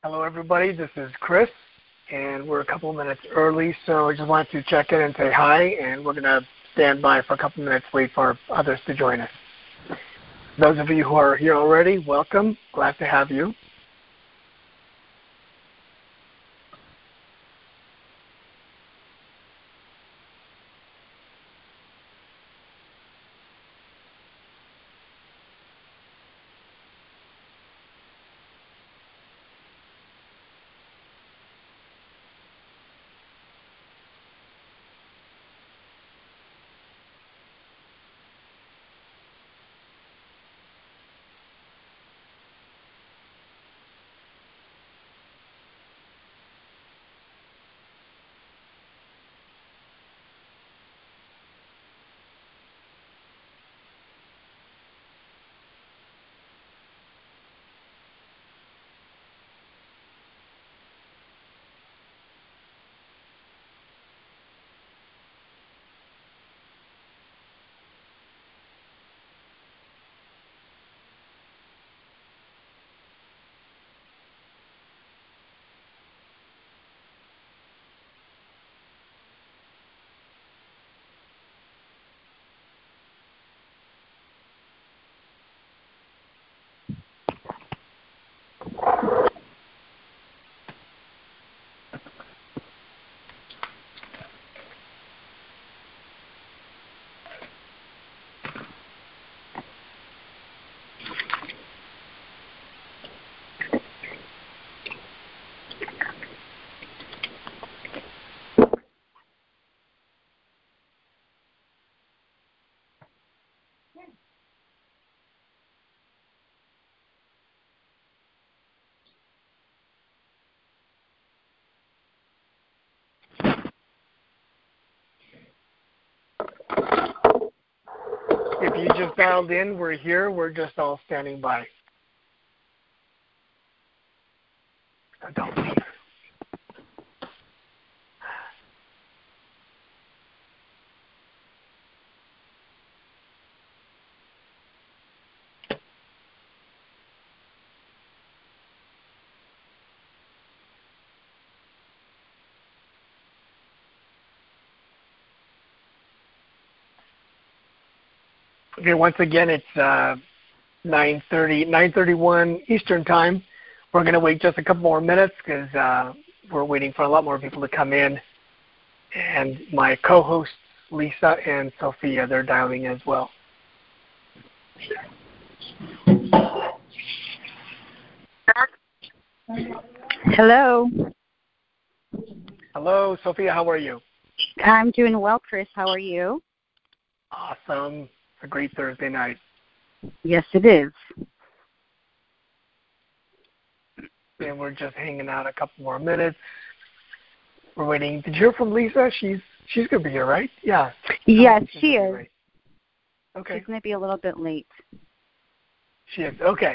Hello, everybody. This is Chris, and we're a couple of minutes early, so I just wanted to check in and say hi, and we're going to stand by for a couple of minutes, wait for others to join us. Those of you who are here already, welcome. Glad to have you. If you just dialed in, we're here. We're just all standing by. Don't leave. Okay, once again, it's 9:31 Eastern Time. We're going to wait just a couple more minutes because we're waiting for a lot more people to come in. And my co-hosts, Lisa and Sophia, they're dialing as well. Hello. Hello, Sophia, how are you? I'm doing well, Chris. How are you? Awesome. It's a great Thursday night. Yes, it is. And we're just hanging out a couple more minutes. We're waiting. Did you hear from Lisa? She's going to be here, right? Yeah. Yes, she is. Right. Okay. She's going to be a little bit late. She is. Okay.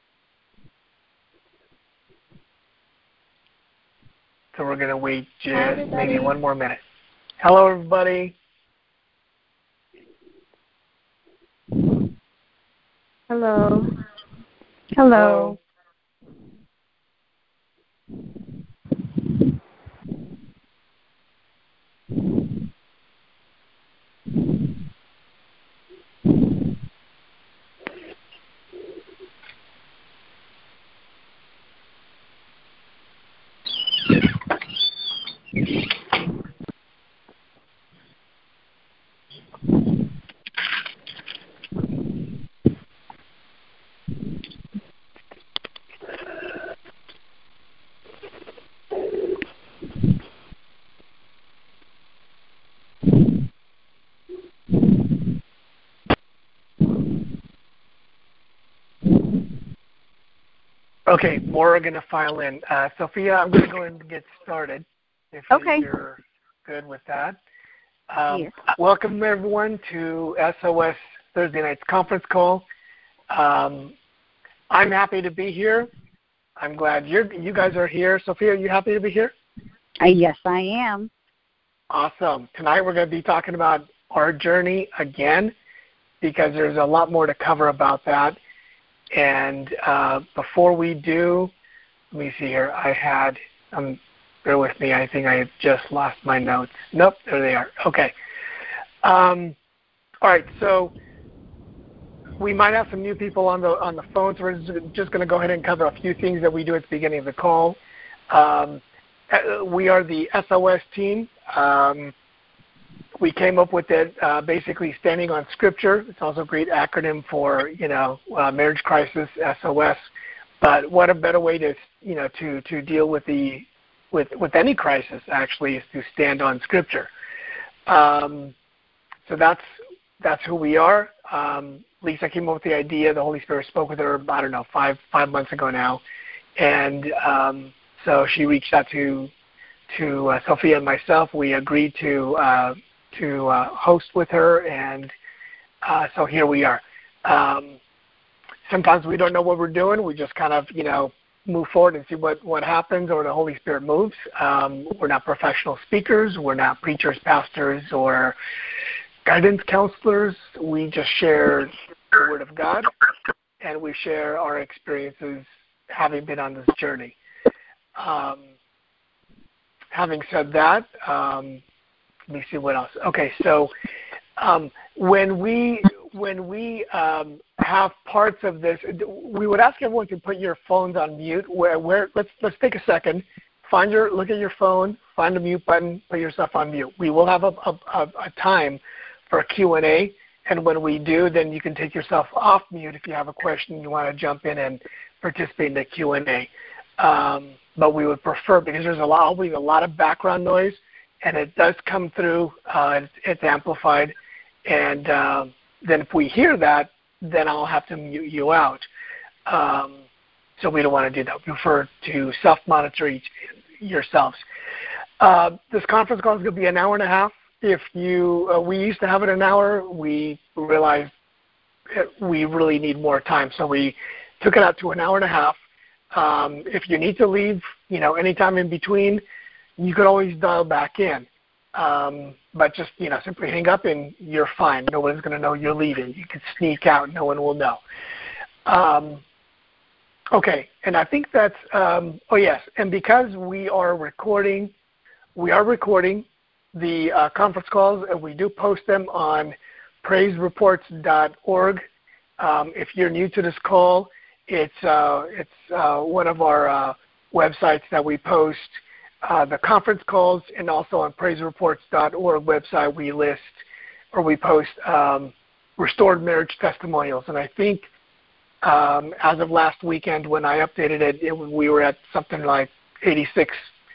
So we're going to wait just maybe one more minute. Hello, everybody. Hello. Hello. Okay, more are going to file in. Sophia, I'm going to go ahead and get started if you're good with that. Yes. Welcome, everyone, to SOS Thursday Night's conference call. I'm happy to be here. I'm glad you guys are here. Sophia, are you happy to be here? Yes, I am. Awesome. Tonight we're going to be talking about our journey again because there's a lot more to cover about that. And before we do, let me see here. I had, bear with me. I think I just lost my notes. Nope, there they are. Okay. All right. So we might have some new people on the phone, so we're just going to go ahead and cover a few things that we do at the beginning of the call. We are the SOS team. We came up with it basically standing on Scripture. It's also a great acronym for, marriage crisis, SOS. But what a better way to deal with any crisis actually is to stand on Scripture. So that's who we are. Lisa came up with the idea. The Holy Spirit spoke with her, I don't know, five months ago now, and so she reached out to Sophia and myself. We agreed to host with her, and so here we are. Sometimes we don't know what we're doing. We just kind of, move forward and see what happens, or the Holy Spirit moves. We're not professional speakers. We're not preachers, pastors, or guidance counselors. We just share the Word of God, and we share our experiences having been on this journey. Having said that, let me see what else. Okay, so when we have parts of this, we would ask everyone to put your phones on mute. Let's take a second. Look at your phone, find the mute button, put yourself on mute. We will have a time for a Q&A, and when we do, then you can take yourself off mute if you have a question you want to jump in and participate in the Q&A. But we would prefer, because there's always a lot of background noise, and it does come through, it's amplified, and then if we hear that, then I'll have to mute you out. So we don't want to do that. We prefer to self-monitor yourselves. This conference call is going to be an hour and a half. If we used to have it an hour, we realized we really need more time, so we took it out to an hour and a half. If you need to leave, anytime in between, you could always dial back in. But just, simply hang up and you're fine. No one's going to know you're leaving. You can sneak out. No one will know. Okay, and I think that's, oh yes, and because we are recording the conference calls, and we do post them on praisereports.org. If you're new to this call, it's one of our websites that we post the conference calls, and also on praisereports.org website we post restored marriage testimonials. And I think as of last weekend when I updated it, we were at something like 86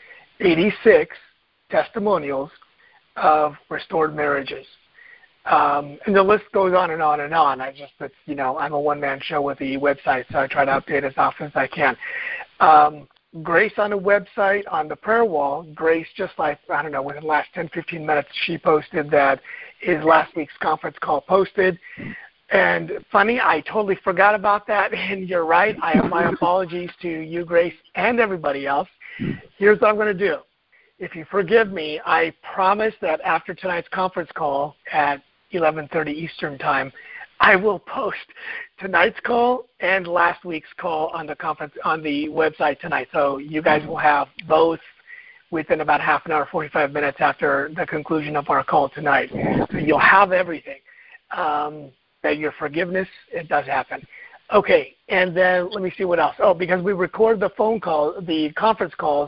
testimonials of restored marriages. And the list goes on and on and on. I'm a one-man show with the website, so I try to update as often as I can. Grace on the website, on the prayer wall, Grace, just like, within the last 10, 15 minutes, she posted that is last week's conference call posted. And funny, I totally forgot about that, and you're right. I have my apologies to you, Grace, and everybody else. Here's what I'm going to do. If you forgive me, I promise that after tonight's conference call at 11:30 Eastern Time, I will post tonight's call and last week's call on the website tonight. So you guys will have both within about half an hour, 45 minutes after the conclusion of our call tonight. So you'll have everything. That your forgiveness, it does happen. Okay, and then let me see what else. Oh, because we record the conference calls,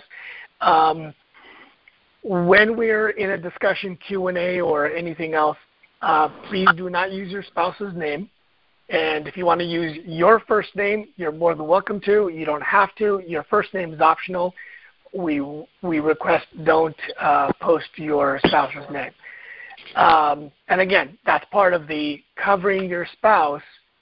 when we're in a discussion Q&A or anything else, please do not use your spouse's name. And if you want to use your first name, you're more than welcome to. You don't have to. Your first name is optional. We request don't post your spouse's name. And again, that's part of the covering your spouse,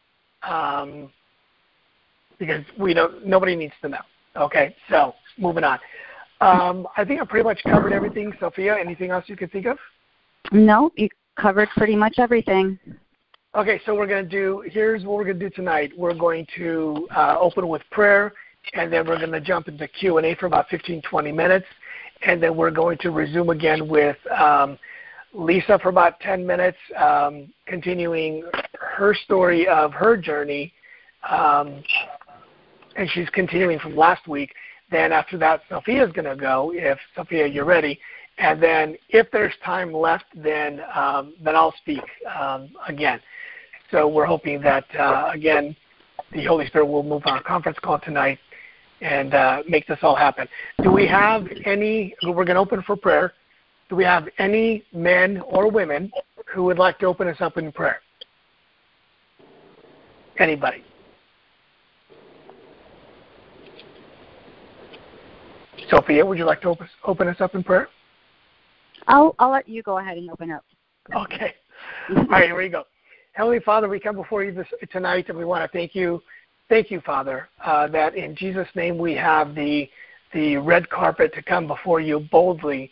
because nobody needs to know. Okay, so moving on. I think I pretty much covered everything. Sophia, anything else you could think of? No, you covered pretty much everything. Okay, so here's what we're going to do tonight. We're going to open with prayer, and then we're going to jump into Q&A for about 15, 20 minutes, and then we're going to resume again with Lisa for about 10 minutes, continuing her story of her journey, and she's continuing from last week. Then after that, Sophia's going to go, if, Sophia, you're ready. And then if there's time left, then I'll speak again. So we're hoping that, again, the Holy Spirit will move our conference call tonight and make this all happen. Do we have any, we're going to open for prayer. Do we have any men or women who would like to open us up in prayer? Anybody? Sophia, would you like to open us up in prayer? I'll let you go ahead and open up. Okay. All right, here we go. Heavenly Father, we come before you tonight, and we want to thank you, Father, that in Jesus' name we have the red carpet to come before you boldly,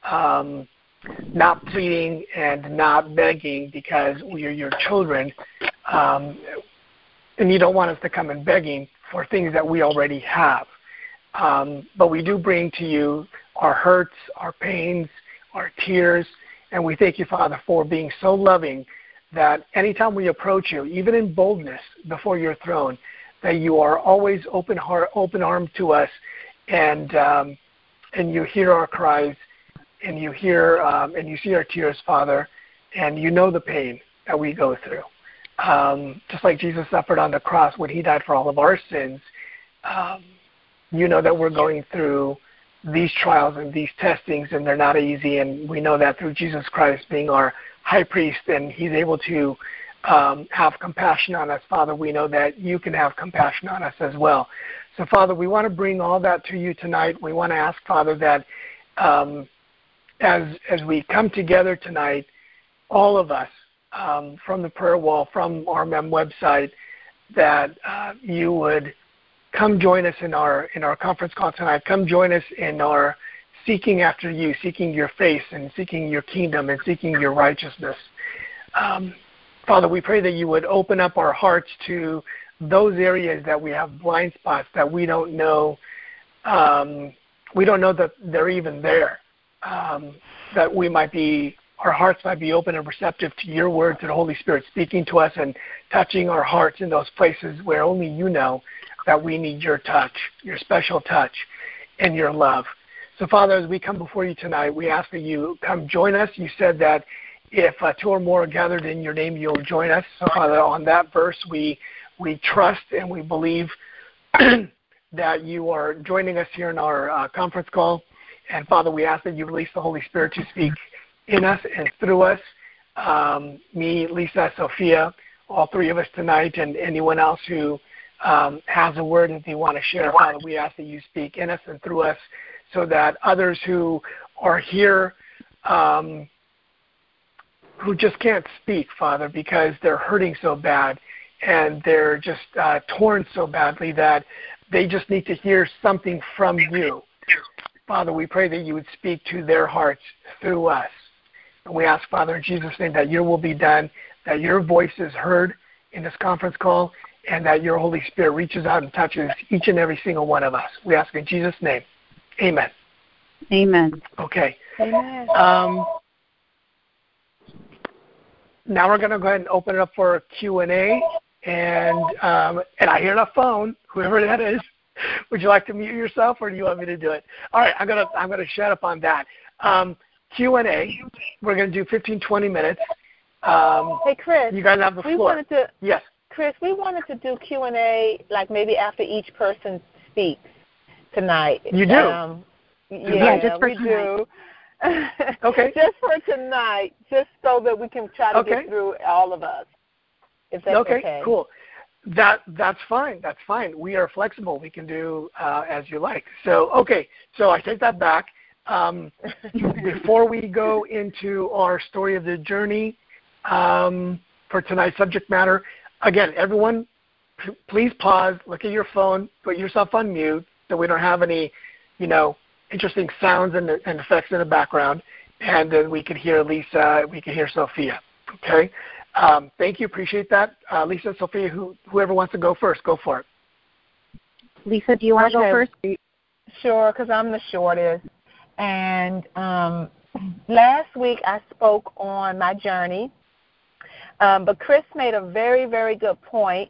not pleading and not begging because we are your children, and you don't want us to come and begging for things that we already have. But we do bring to you our hurts, our pains, our tears, and we thank you, Father, for being so loving that anytime we approach you, even in boldness before your throne, that you are always open armed to us, and you hear our cries, and you hear and you see our tears, Father, and you know the pain that we go through. Just like Jesus suffered on the cross when he died for all of our sins, you know that we're going through these trials and these testings, and they're not easy, and we know that through Jesus Christ being our high priest, and he's able to have compassion on us, Father, we know that you can have compassion on us as well. So, Father, we want to bring all that to you tonight. We want to ask, Father, that as we come together tonight, all of us, from the prayer wall, from our MEM website, that you would come join us in our conference call tonight. Come join us in our seeking after you, seeking your face and seeking your kingdom and seeking your righteousness. Father, we pray that you would open up our hearts to those areas that we have blind spots that we don't know that they're even there, that we might be, our hearts might be open and receptive to your word, to the Holy Spirit speaking to us and touching our hearts in those places where only you know that we need your touch, your special touch, and your love. So, Father, as we come before you tonight, we ask that you come join us. You said that if two or more are gathered in your name, you'll join us. So, Father, on that verse, we trust and we believe that you are joining us here in our conference call. And, Father, we ask that you release the Holy Spirit to speak in us and through us, me, Lisa, Sophia, all three of us tonight, and anyone else who has a word that they want to share. Father, we ask that you speak in us and through us so that others who are here who just can't speak, Father, because they're hurting so bad and they're just torn so badly that they just need to hear something from you. Father, we pray that you would speak to their hearts through us. And we ask, Father, in Jesus' name, that your will be done, that your voice is heard in this conference call, and that your Holy Spirit reaches out and touches each and every single one of us. We ask in Jesus' name. Amen. Amen. Okay. Amen. Now we're going to go ahead and open it up for Q&A. And I hear the phone, whoever that is. Would you like to mute yourself, or do you want me to do it? All right, I'm gonna shut up on that. Q&A. We're gonna do 15, 20 minutes. Hey, Chris. You guys have the floor. Yes. Chris, we wanted to do Q&A like maybe after each person speaks tonight. You do? Yeah, just for we tonight. do. Okay. Just for tonight, just so that we can try to get through all of us. If that's okay. Okay, cool. That's fine. That's fine. We are flexible. We can do as you like. So, okay. So I take that back. Before we go into our story of the journey for tonight's subject matter, again, everyone, please pause, look at your phone, put yourself on mute so we don't have any, interesting sounds and effects in the background, and then we can hear Lisa, we can hear Sophia. Okay? Thank you. Appreciate that. Lisa, Sophia, whoever wants to go first, go for it. Lisa, do you want to go first? Sure, because I'm the shortest. And last week I spoke on my journey, but Chris made a very, very good point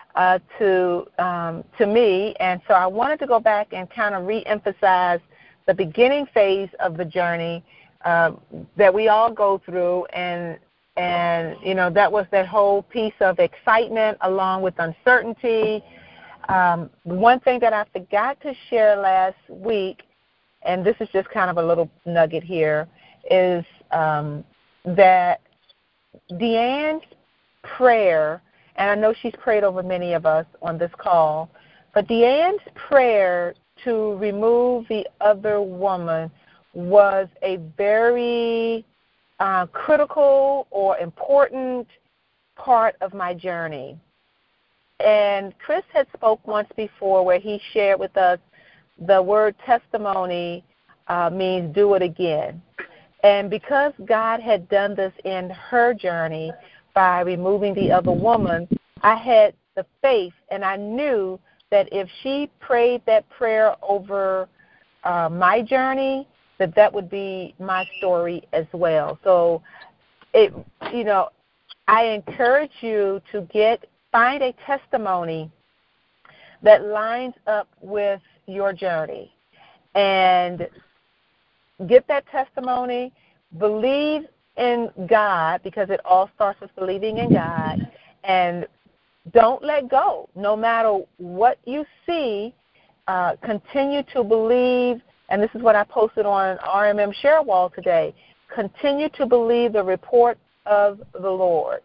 to me, and so I wanted to go back and kind of re-emphasize the beginning phase of the journey that we all go through, and that was that whole piece of excitement along with uncertainty. One thing that I forgot to share last week, and this is just kind of a little nugget here, is that Deanne's prayer, and I know she's prayed over many of us on this call, but Deanne's prayer to remove the other woman was a very critical or important part of my journey. And Chris had spoke once before where he shared with us the word testimony means do it again. And because God had done this in her journey by removing the other woman, I had the faith, and I knew that if she prayed that prayer over my journey, that would be my story as well. So, I encourage you to find a testimony that lines up with your journey, and get that testimony. Believe in God, because it all starts with believing in God, and don't let go. No matter what you see, continue to believe, and this is what I posted on RMM Share Wall today. Continue to believe the report of the Lord.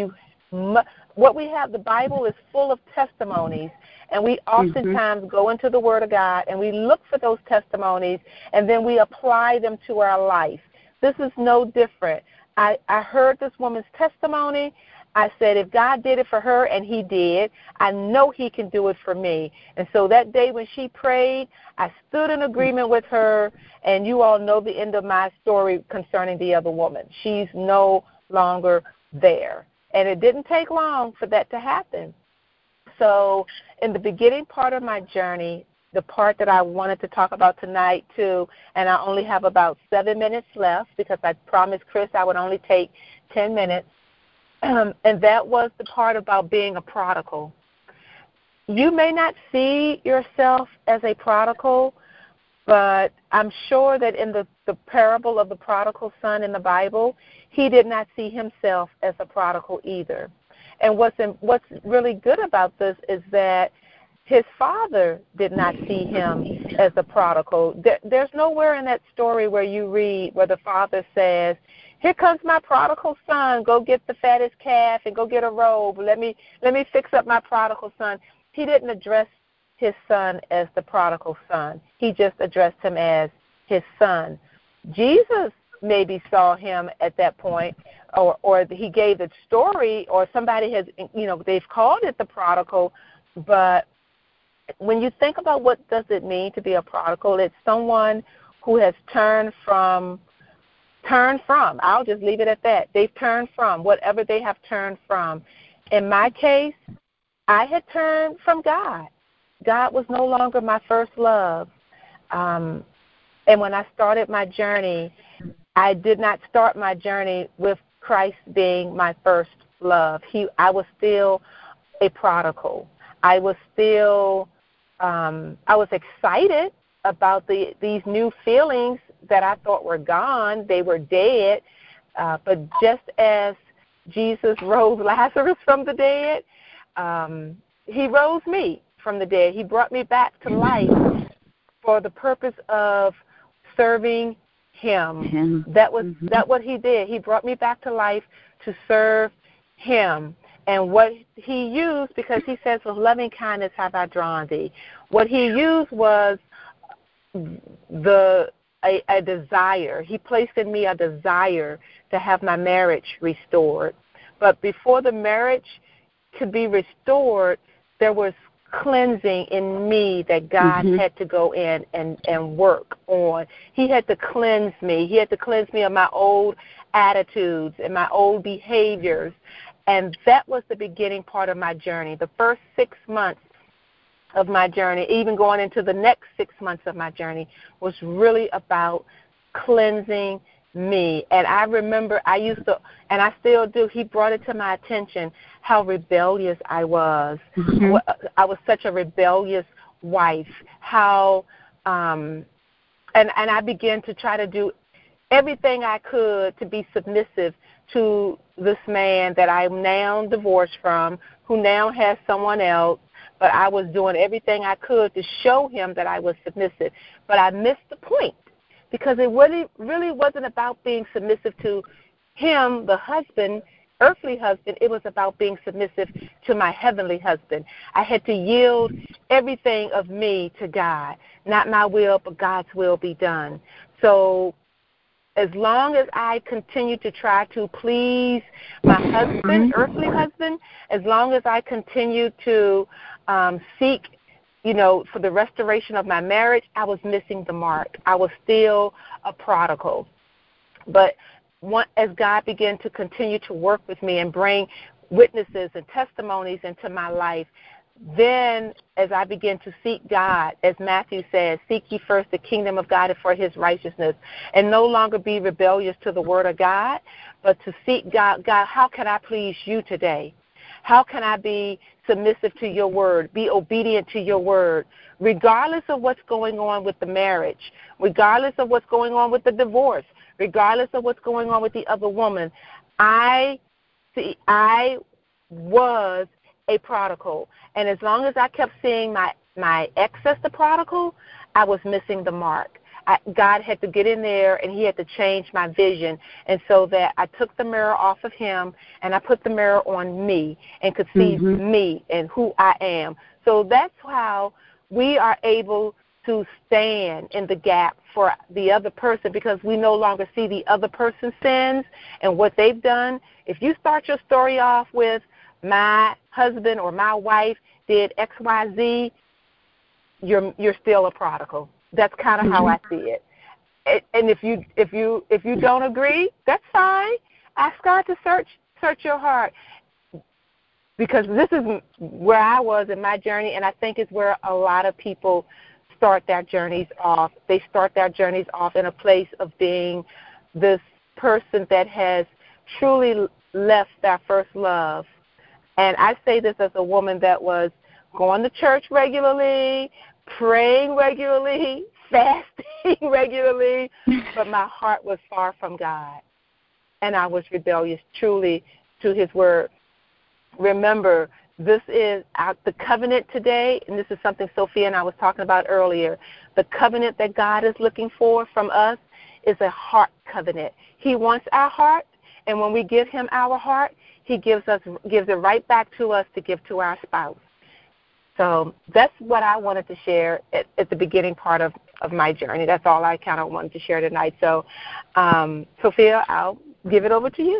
What we have, the Bible is full of testimonies, and we oftentimes go into the Word of God and we look for those testimonies, and then we apply them to our life. This is no different. I heard this woman's testimony. I said, if God did it for her, and he did, I know he can do it for me. And so that day when she prayed, I stood in agreement with her, and you all know the end of my story concerning the other woman. She's no longer there. And it didn't take long for that to happen. So in the beginning part of my journey, the part that I wanted to talk about tonight too, and I only have about 7 minutes left because I promised Chris I would only take 10 minutes, and that was the part about being a prodigal. You may not see yourself as a prodigal, but I'm sure that in the parable of the prodigal son in the Bible, he did not see himself as a prodigal either. And what's really good about this is that his father did not see him as a prodigal. There's nowhere in that story where you read where the father says, here comes my prodigal son, go get the fattest calf and go get a robe. Let me fix up my prodigal son. He didn't address his son as the prodigal son. He just addressed him as his son. Jesus maybe saw him at that point, or he gave the story, or somebody has, they've called it the prodigal, but when you think about what does it mean to be a prodigal, it's someone who has turned from, I'll just leave it at that. They've turned from whatever they have turned from. In my case, I had turned from God. God was no longer my first love. And when I started my journey, I did not start my journey with Christ being my first love. I was still a prodigal. I was still, I was excited about these new feelings that I thought were gone. They were dead. But just as Jesus rose Lazarus from the dead, he rose me from the dead. He brought me back to life for the purpose of serving him. That was what he did. He brought me back to life to serve him. And what he used, because he says, with loving kindness have I drawn thee, what he used was a desire. He placed in me a desire to have my marriage restored. But before the marriage could be restored, there was cleansing in me that God had to go in and work on. He had to cleanse me. He had to cleanse me of my old attitudes and my old behaviors. And that was the beginning part of my journey. The first 6 months of my journey, even going into the next 6 months of my journey, was really about cleansing me. And I remember I used to, and I still do, he brought it to my attention how rebellious I was. Mm-hmm. I was such a rebellious wife. How, and I began to try to do everything I could to be submissive to this man that I'm now divorced from, who now has someone else. But I was doing everything I could to show him that I was submissive. But I missed the point, because it really wasn't about being submissive to him, the husband, earthly husband. It was about being submissive to my heavenly husband. I had to yield everything of me to God. Not my will, but God's will be done. So as long as I continue to try to please my husband, earthly husband, as long as I continue to seek, for the restoration of my marriage, I was missing the mark. I was still a prodigal. But as God began to continue to work with me and bring witnesses and testimonies into my life, then as I began to seek God, as Matthew says, seek ye first the kingdom of God and for his righteousness, and no longer be rebellious to the word of God, but to seek God. God, how can I please you today? How can I be submissive to your word, be obedient to your word, regardless of what's going on with the marriage, regardless of what's going on with the divorce, regardless of what's going on with the other woman? I was a prodigal, and as long as I kept seeing my ex as the prodigal, I was missing the mark. God had to get in there, and he had to change my vision, and so that I took the mirror off of him, and I put the mirror on me and could see me and who I am. So that's how we are able to stand in the gap for the other person, because we no longer see the other person's sins and what they've done. If you start your story off with, my husband or my wife did X, Y, Z, you're still a prodigal. That's kind of how I see it. And if you don't agree, that's fine. Ask God to search your heart, because this is where I was in my journey, and I think it's where a lot of people start their journeys off. They start their journeys off in a place of being this person that has truly left their first love. And I say this as a woman that was going to church regularly, praying regularly, fasting regularly, but my heart was far from God. And I was rebellious truly to his word. Remember, this is the covenant today, and this is something Sophia and I was talking about earlier. The covenant that God is looking for from us is a heart covenant. He wants our heart, and when we give him our heart, he gives it right back to us to give to our spouse. So that's what I wanted to share at the beginning part of my journey. That's all I kind of wanted to share tonight. So, Sophia, I'll give it over to you.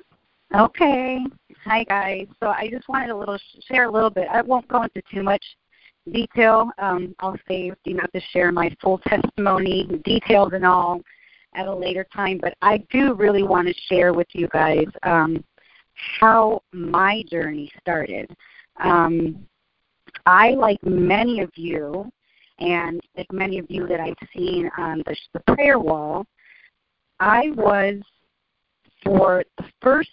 Okay. Hi, guys. So I just wanted to share a little bit. I won't go into too much detail. I'll save to share my full testimony, details and all, at a later time. But I do really want to share with you guys how my journey started. I, like many of you, and like many of you that I've seen on the prayer wall, I was, for the first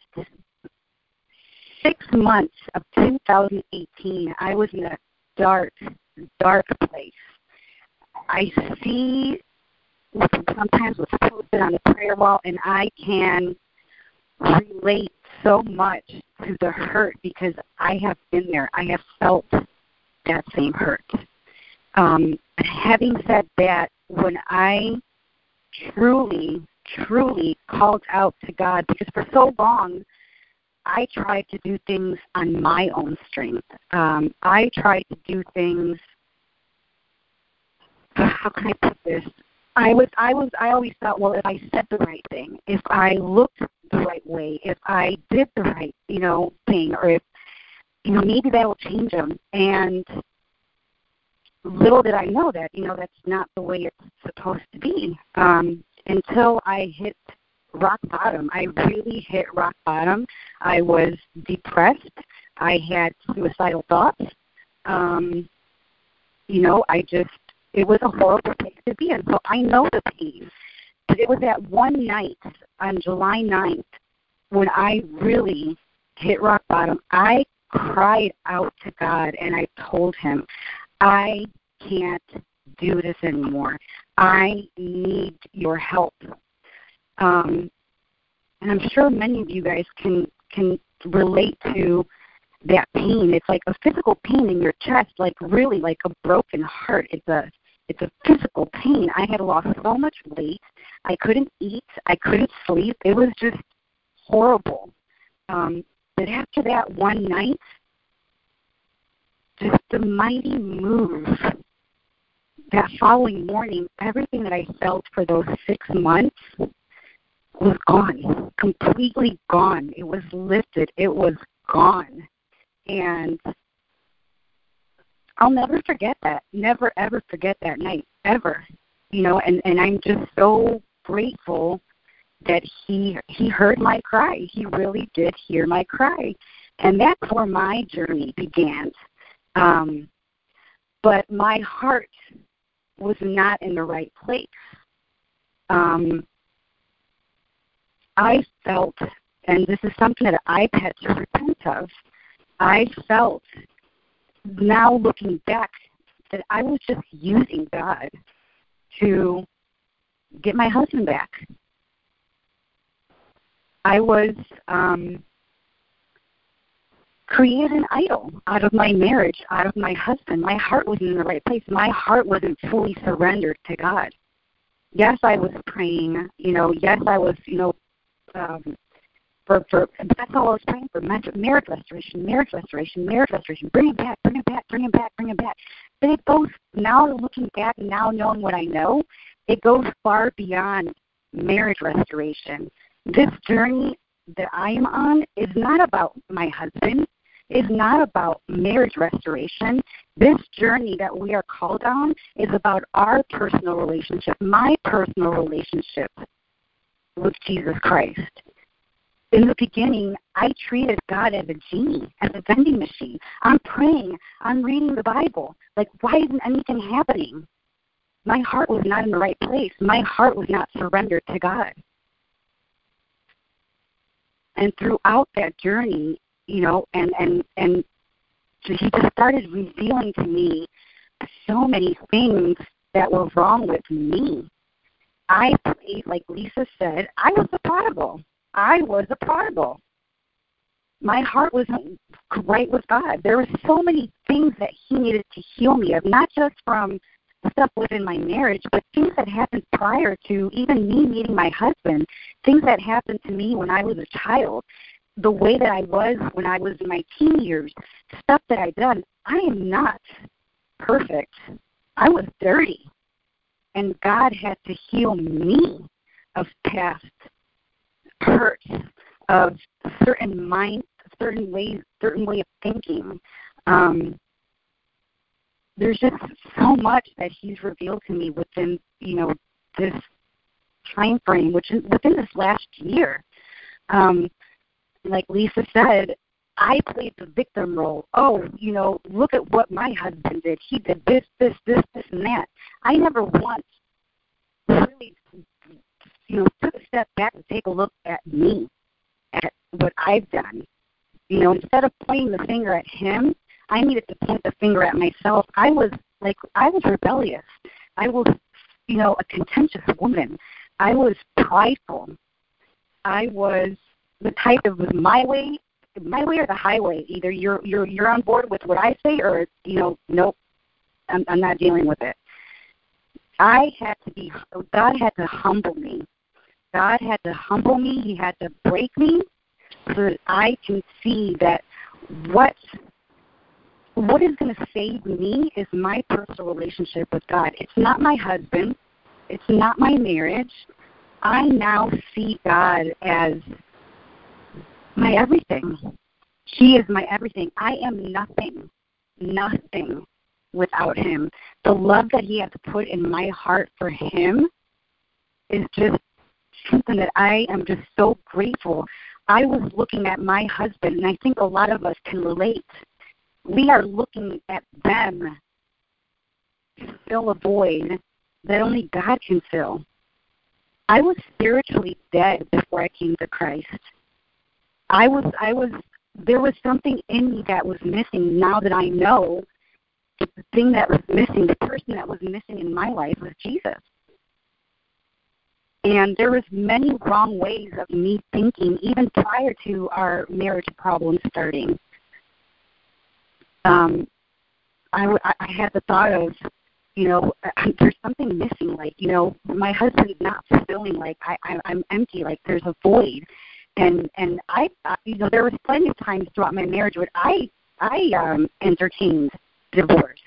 6 months of 2018, I was in a dark, dark place. I see sometimes what's posted on the prayer wall, and I can relate so much to the hurt, because I have been there. I have felt that same hurt. Having said that, when I truly called out to God, because for so long I tried to do things on my own strength. I tried to do things, how can I put this? I always thought, well, if I said the right thing, if I looked the right way, if I did the right, thing, or if, maybe that will change them. And little did I know that, that's not the way it's supposed to be. Until I hit rock bottom. I really hit rock bottom. I was depressed. I had suicidal thoughts. It was a horrible place to be in. So I know the pain. But it was that one night on July 9th when I really hit rock bottom. I cried out to God, and I told him, I can't do this anymore. I need your help. And I'm sure many of you guys can relate to that pain. It's like a physical pain in your chest, like really like a broken heart. It's a physical pain. I had lost so much weight. I couldn't eat. I couldn't sleep. It was just horrible. But after that one night, just the mighty move, that following morning, everything that I felt for those 6 months was gone, completely gone. It was lifted. It was gone. And I'll never forget that. Never, ever forget that night, ever. You know, and I'm just so grateful that he heard my cry. He really did hear my cry. And that's where my journey began. But my heart was not in the right place. I felt, and this is something that I've had to repent of, I felt, now looking back, that I was just using God to get my husband back. I was created an idol out of my marriage, out of my husband. My heart wasn't in the right place. My heart wasn't fully surrendered to God. Yes, I was praying, yes, I was, but that's all I was praying for, marriage restoration, bring him back. But it goes, now looking back, now knowing what I know, it goes far beyond marriage restoration. This journey that I am on is not about my husband, is not about marriage restoration. This journey that we are called on is about our personal relationship, my personal relationship with Jesus Christ. In the beginning, I treated God as a genie, as a vending machine. I'm praying. I'm reading the Bible. Like, why isn't anything happening? My heart was not in the right place. My heart was not surrendered to God. And throughout that journey, and he just started revealing to me so many things that were wrong with me. I played, like Lisa said, I was a prodigal. My heart wasn't right with God. There were so many things that he needed to heal me of, not just from stuff within my marriage, but things that happened prior to even me meeting my husband, things that happened to me when I was a child, the way that I was when I was in my teen years, stuff that I'd done. I am not perfect. I was dirty. And God had to heal me of past hurts, of certain way of thinking. There's just so much that he's revealed to me within, this time frame, which is within this last year. Like Lisa said, I played the victim role. Oh, look at what my husband did. He did this, and that. I never once really, took a step back and take a look at me, at what I've done. Instead of pointing the finger at him, I needed to point the finger at myself. I was rebellious. I was, a contentious woman. I was prideful. I was the type of my way or the highway. Either you're on board with what I say, or nope, I'm not dealing with it. God had to humble me. God had to humble me. He had to break me so that I can see that what is going to save me is my personal relationship with God. It's not my husband. It's not my marriage. I now see God as my everything. He is my everything. I am nothing without him. The love that he had to put in my heart for him is just something that I am just so grateful. I was looking at my husband, and I think a lot of us can relate. We are looking at them to fill a void that only God can fill. I was spiritually dead before I came to Christ. There was something in me that was missing. Now that I know that the thing that was missing, the person that was missing in my life was Jesus. And there was many wrong ways of me thinking, even prior to our marriage problems starting. I had the thought of, there's something missing. Like, my husband is not fulfilling. Like, I'm empty. Like, there's a void. And I there was plenty of times throughout my marriage where I entertained divorce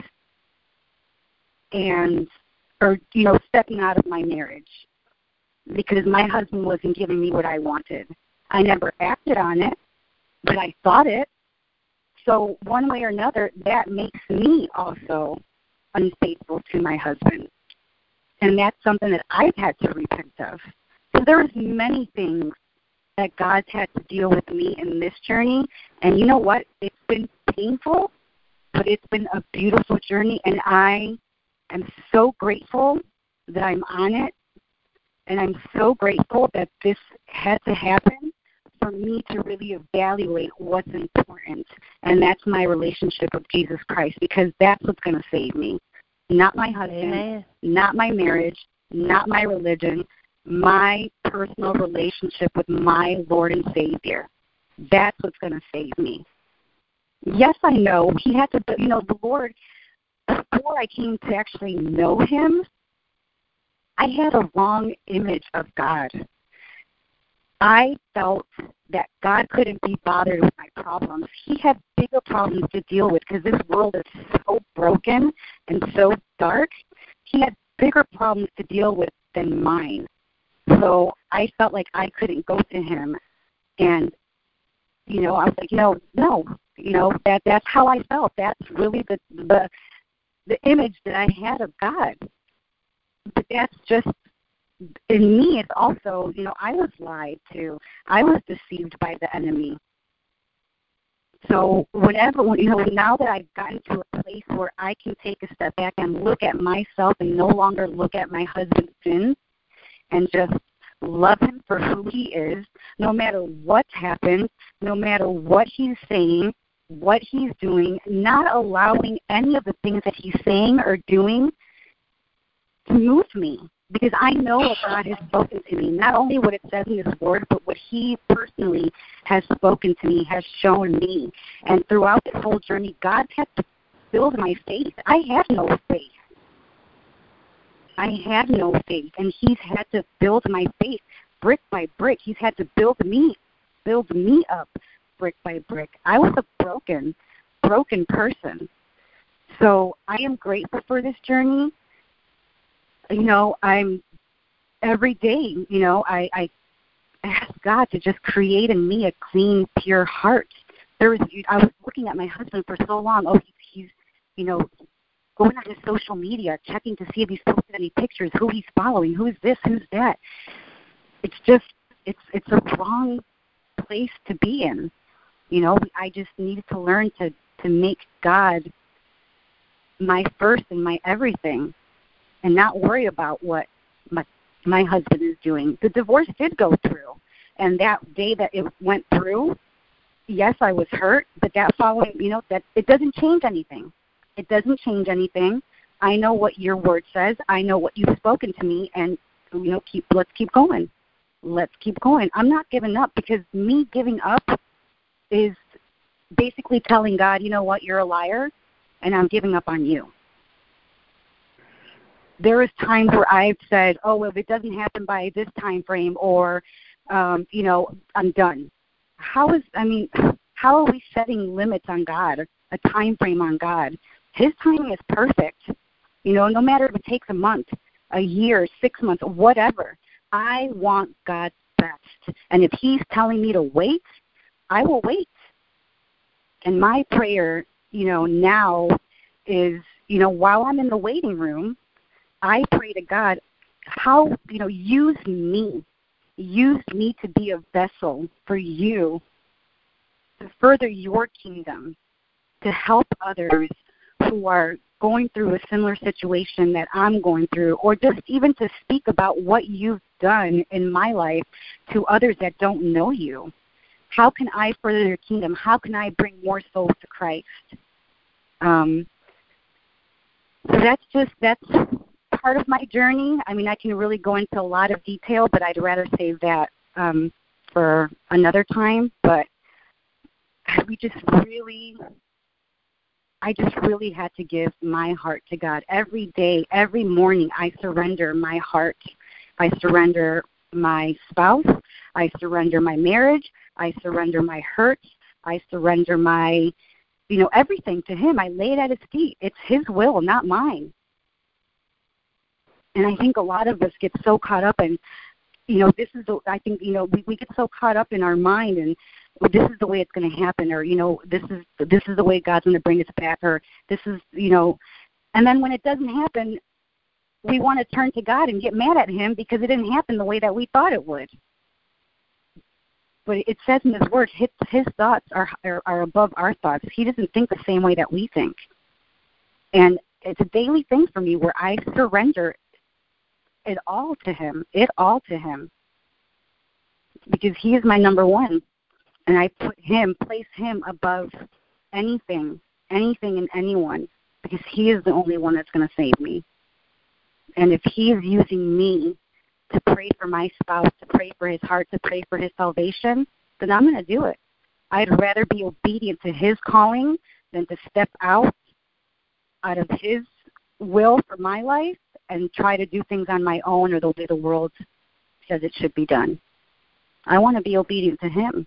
or stepping out of my marriage because my husband wasn't giving me what I wanted. I never acted on it, but I thought it. So one way or another, that makes me also unfaithful to my husband. And that's something that I've had to repent of. So there's many things that God's had to deal with me in this journey. And you know what? It's been painful, but it's been a beautiful journey. And I am so grateful that I'm on it. And I'm so grateful that this had to happen for me to really evaluate what's important. And that's my relationship with Jesus Christ, because that's what's going to save me. Not my husband, Amen. Not my marriage, not my religion, my personal relationship with my Lord and Savior. That's what's going to save me. Yes, I know he had to, the Lord, before I came to actually know him, I had a wrong image of God. I felt that God couldn't be bothered with my problems. He had bigger problems to deal with because this world is so broken and so dark. He had bigger problems to deal with than mine. So I felt like I couldn't go to him. And, I was like, no, that's how I felt. That's really the image that I had of God. But that's just, in me, it's also, I was lied to. I was deceived by the enemy. So now that I've gotten to a place where I can take a step back and look at myself and no longer look at my husband's sins and just love him for who he is, no matter what's happened, no matter what he's saying, what he's doing, not allowing any of the things that he's saying or doing to move me. Because I know what God has spoken to me, not only what it says in his word, but what he personally has spoken to me, has shown me. And throughout this whole journey, God had to build my faith. I had no faith. And he's had to build my faith brick by brick. He's had to build me up brick by brick. I was a broken person. So I am grateful for this journey. I'm every day, I ask God to just create in me a clean, pure heart. I was looking at my husband for so long. Oh, he's going on his social media, checking to see if he's posted any pictures, who he's following, who's this, who's that. It's just, it's a wrong place to be in. I just needed to learn to make God my first and my everything, and not worry about what my husband is doing. The divorce did go through, and that day that it went through, yes, I was hurt, but that following, that it doesn't change anything. It doesn't change anything. I know what your word says. I know what you've spoken to me, and let's keep going. Let's keep going. I'm not giving up, because me giving up is basically telling God, you know what, you're a liar, and I'm giving up on you. There is times where I've said, oh, well, if it doesn't happen by this time frame, or, I'm done. How are we setting limits on God, a time frame on God? His timing is perfect. No matter if it takes a month, a year, 6 months, whatever. I want God's best. And if he's telling me to wait, I will wait. And my prayer, now is, while I'm in the waiting room, I pray to God, use me to be a vessel for you to further your kingdom, to help others who are going through a similar situation that I'm going through, or just even to speak about what you've done in my life to others that don't know you. How can I further your kingdom? How can I bring more souls to Christ? So that's part of my journey. I mean, I can really go into a lot of detail, but I'd rather save that for another time. But I just really had to give my heart to God. Every day, every morning, I surrender my heart. I surrender my spouse. I surrender my marriage. I surrender my hurts. I surrender my, everything to Him. I lay it at His feet. It's His will, not mine. And I think a lot of us get so caught up in, this is I think, we get so caught up in our mind and this is the way it's going to happen, or, this is the way God's going to bring us back, or this is, and then when it doesn't happen, we want to turn to God and get mad at Him because it didn't happen the way that we thought it would. But it says in His Word, His thoughts are above our thoughts. He doesn't think the same way that we think. And it's a daily thing for me where I surrender it all to Him, because He is my number one. And I place Him above anything and anyone, because He is the only one that's going to save me. And if He is using me to pray for my spouse, to pray for his heart, to pray for his salvation, then I'm going to do it. I'd rather be obedient to His calling than to step out of His will for my life and try to do things on my own or the way the world says it should be done. I want to be obedient to Him.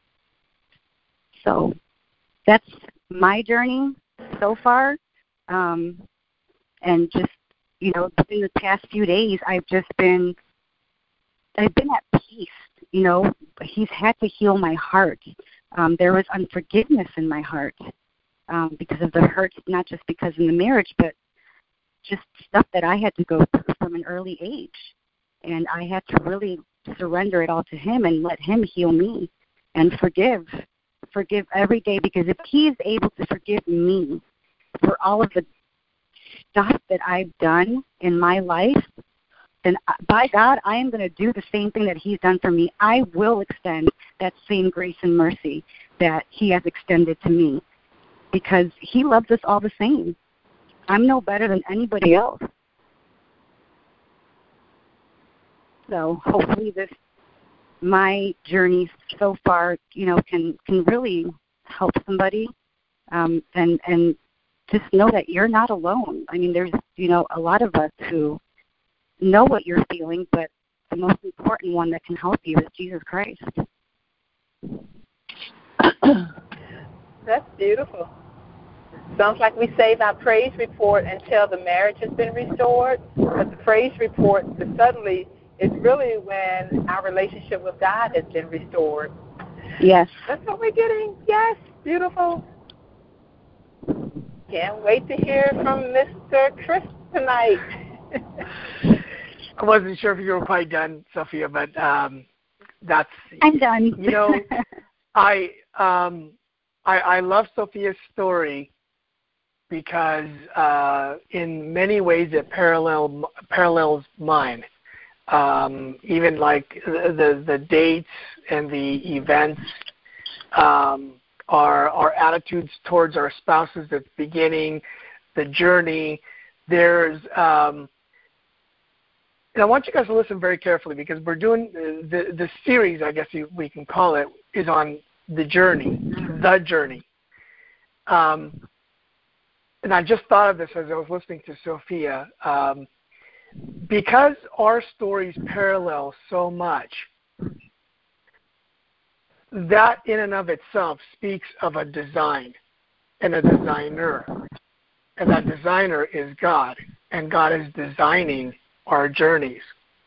So that's my journey so far. And just, within the past few days, I've been at peace. He's had to heal my heart. There was unforgiveness in my heart because of the hurt, not just because in the marriage, but just stuff that I had to go through from an early age. And I had to really surrender it all to Him and let Him heal me and forgive every day, because if He is able to forgive me for all of the stuff that I've done in my life, then by God, I am going to do the same thing that He's done for me. I will extend that same grace and mercy that He has extended to me, because He loves us all the same. I'm no better than anybody else. So hopefully my journey so far, can really help somebody, and just know that you're not alone. I mean, there's, a lot of us who know what you're feeling, but the most important one that can help you is Jesus Christ. That's beautiful. Sounds like we save our praise report until the marriage has been restored, but the praise report suddenly is really when our relationship with God has been restored. Yes. That's what we're getting. Yes, beautiful. Can't wait to hear from Mr. Chris tonight. I wasn't sure if you were quite done, Sophia, but that's... I'm done. I love Sophia's story because in many ways it parallels mine. Even like the dates and the events, our attitudes towards our spouses at the beginning, the journey. There's, and I want you guys to listen very carefully, because we're doing the series, I guess we can call it, is on the journey. And I just thought of this as I was listening to Sophia. Because our stories parallel so much, that in and of itself speaks of a design and a designer. And that designer is God, and God is designing our journeys.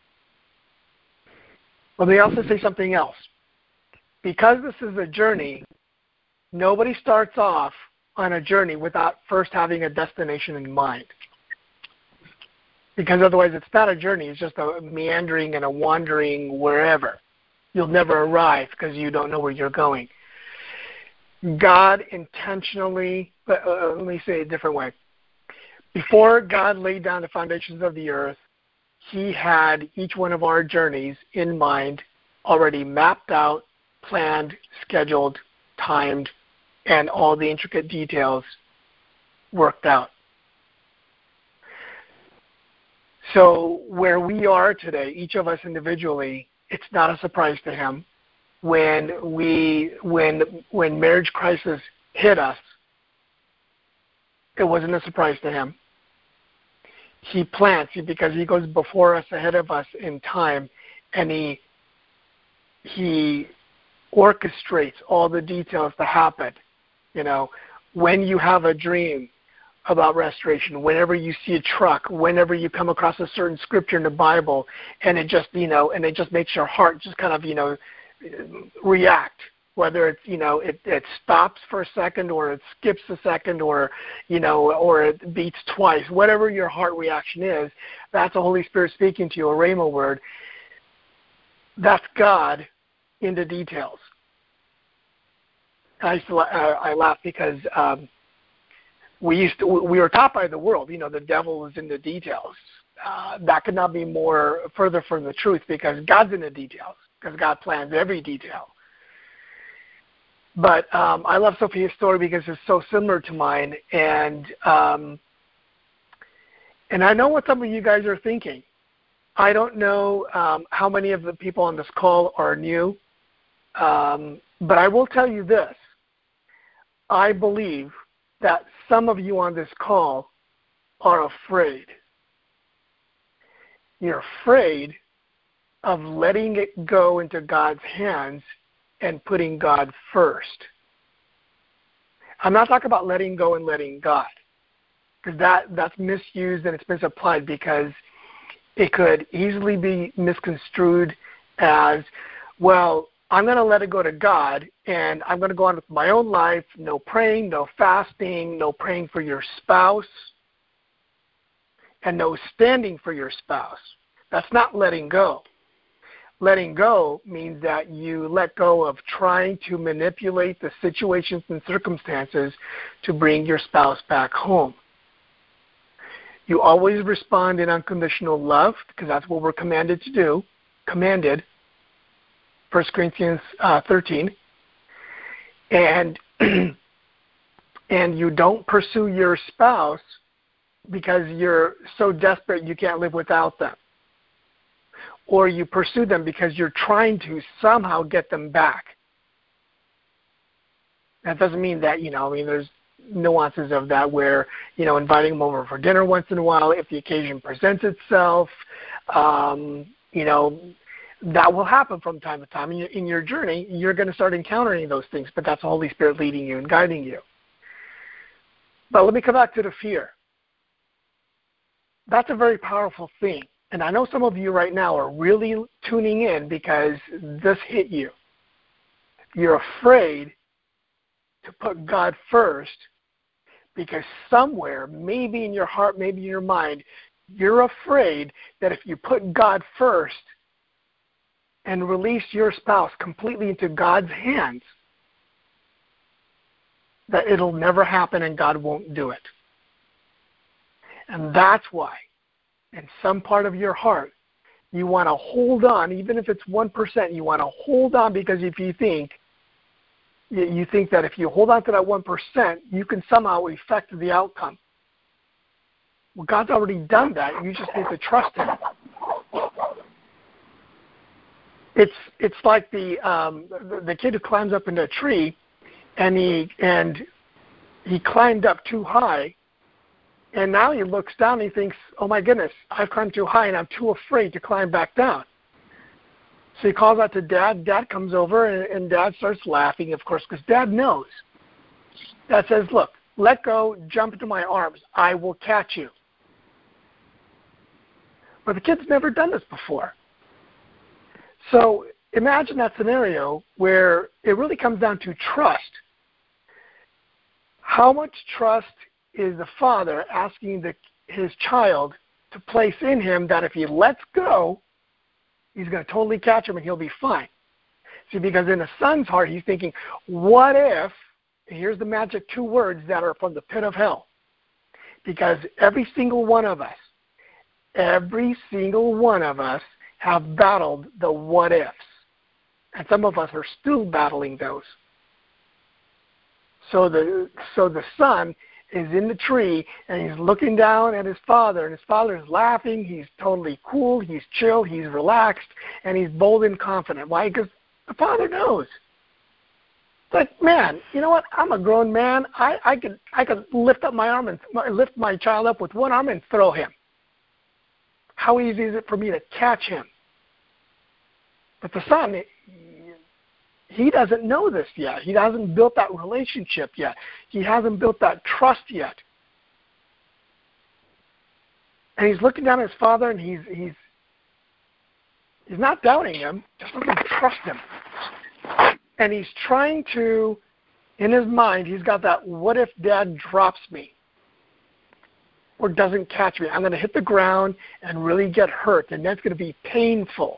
Let me also say something else. Because this is a journey, nobody starts off on a journey without first having a destination in mind. Because otherwise it's not a journey, it's just a meandering and a wandering wherever. You'll never arrive because you don't know where you're going. God intentionally, let me say it a different way. Before God laid down the foundations of the earth, he had each one of our journeys in mind, already mapped out, planned, scheduled, timed, and all the intricate details worked out. So where we are today, each of us individually, it's not a surprise to him. When marriage crisis hit us, it wasn't a surprise to him. He plans, because he goes before us, ahead of us in time, and he orchestrates all the details to happen. When you have a dream about restoration, whenever you see a truck, whenever you come across a certain scripture in the Bible, and it just, and it just makes your heart just kind of, react, whether it's, it stops for a second, or it skips a second, or, or it beats twice, whatever your heart reaction is, that's the Holy Spirit speaking to you, a rhema word. That's God in the details. I laugh because we were taught by the world, the devil was in the details. That could not be more further from the truth, because God's in the details, because God plans every detail. But I love Sophia's story because it's so similar to mine, and I know what some of you guys are thinking. I don't know how many of the people on this call are new, but I will tell you this. I believe that some of you on this call are afraid. You're afraid of letting it go into God's hands and putting God first. I'm not talking about letting go and letting God, because that's misused and it's misapplied, because it could easily be misconstrued as, well, I'm going to let it go to God, and I'm going to go on with my own life, no praying, no fasting, no praying for your spouse, and no standing for your spouse. That's not letting go. Letting go means that you let go of trying to manipulate the situations and circumstances to bring your spouse back home. You always respond in unconditional love, because that's what we're commanded to do. Commanded. 1 Corinthians 13. And you don't pursue your spouse because you're so desperate you can't live without them. Or you pursue them because you're trying to somehow get them back. That doesn't mean that, there's nuances of that where, inviting them over for dinner once in a while, if the occasion presents itself, that will happen from time to time. In your journey, you're going to start encountering those things, but that's the Holy Spirit leading you and guiding you. But let me come back to the fear. That's a very powerful thing. And I know some of you right now are really tuning in because this hit you. You're afraid to put God first because somewhere, maybe in your heart, maybe in your mind, you're afraid that if you put God first and release your spouse completely into God's hands, that it'll never happen and God won't do it. And that's why, in some part of your heart, you want to hold on, even if it's 1%, you want to hold on, because if you think that if you hold on to that 1%, you can somehow affect the outcome. Well, God's already done that. You just need to trust Him. It's like the kid who climbs up into a tree, and he climbed up too high, and now he looks down and he thinks, oh my goodness, I've climbed too high and I'm too afraid to climb back down. So he calls out to Dad. Dad comes over, and Dad starts laughing, of course, because Dad knows. Dad says, look, let go, jump into my arms. I will catch you. But the kid's never done this before. So imagine that scenario where it really comes down to trust. How much trust is the father asking his child to place in him that if he lets go, he's going to totally catch him and he'll be fine? See, because in a son's heart, he's thinking, what if, and here's the magic two words that are from the pit of hell, because every single one of us have battled the what ifs. And some of us are still battling those. So the son is in the tree, and he's looking down at his father, and his father is laughing. He's totally cool. He's chill. He's relaxed, and he's bold and confident. Why? Because the father knows. But man, you know what? I'm a grown man. I could lift up my arm and lift my child up with one arm and throw him. How easy is it for me to catch him? But the son, he doesn't know this yet. He hasn't built that relationship yet. He hasn't built that trust yet. And he's looking down at his father, and he's not doubting him, just doesn't trust him. And he's trying to, in his mind, he's got that, what if dad drops me or doesn't catch me? I'm going to hit the ground and really get hurt, and that's going to be painful.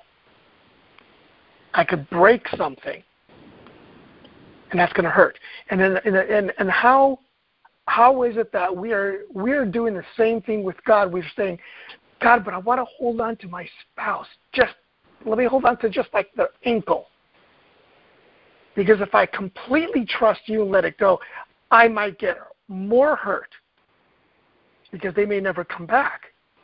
I could break something, and that's going to hurt. And how is it that we are doing the same thing with God? We're saying, God, but I want to hold on to my spouse. Just let me hold on to just like the ankle. Because if I completely trust you and let it go, I might get more hurt because they may never come back.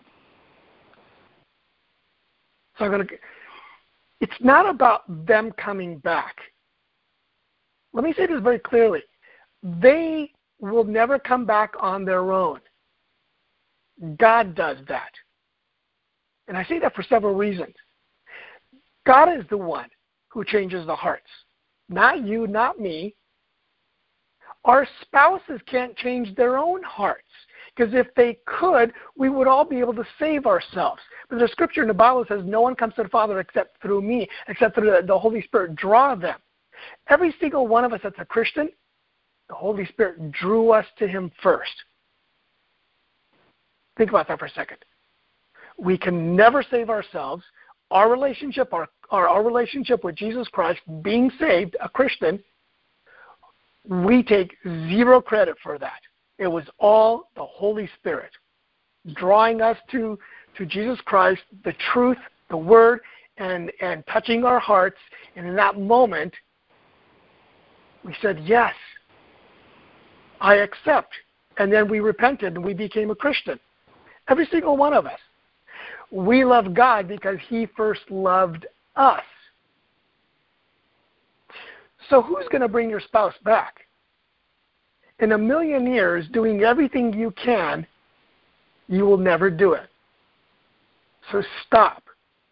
So it's not about them coming back. Let me say this very clearly. They will never come back on their own. God does that. And I say that for several reasons. God is the one who changes the hearts. Not you, not me. Our spouses can't change their own hearts. Because if they could, we would all be able to save ourselves. But the scripture in the Bible says, no one comes to the Father except through me, except through the Holy Spirit draw them. Every single one of us that's a Christian, the Holy Spirit drew us to him first. Think about that for a second. We can never save ourselves. Our relationship, our relationship with Jesus Christ, being saved, a Christian, we take zero credit for that. It was all the Holy Spirit drawing us to Jesus Christ, the truth, the Word, and touching our hearts. And in that moment, we said, yes, I accept. And then we repented and we became a Christian. Every single one of us. We love God because he first loved us. So who's going to bring your spouse back? In a million years, doing everything you can, you will never do it. So stop.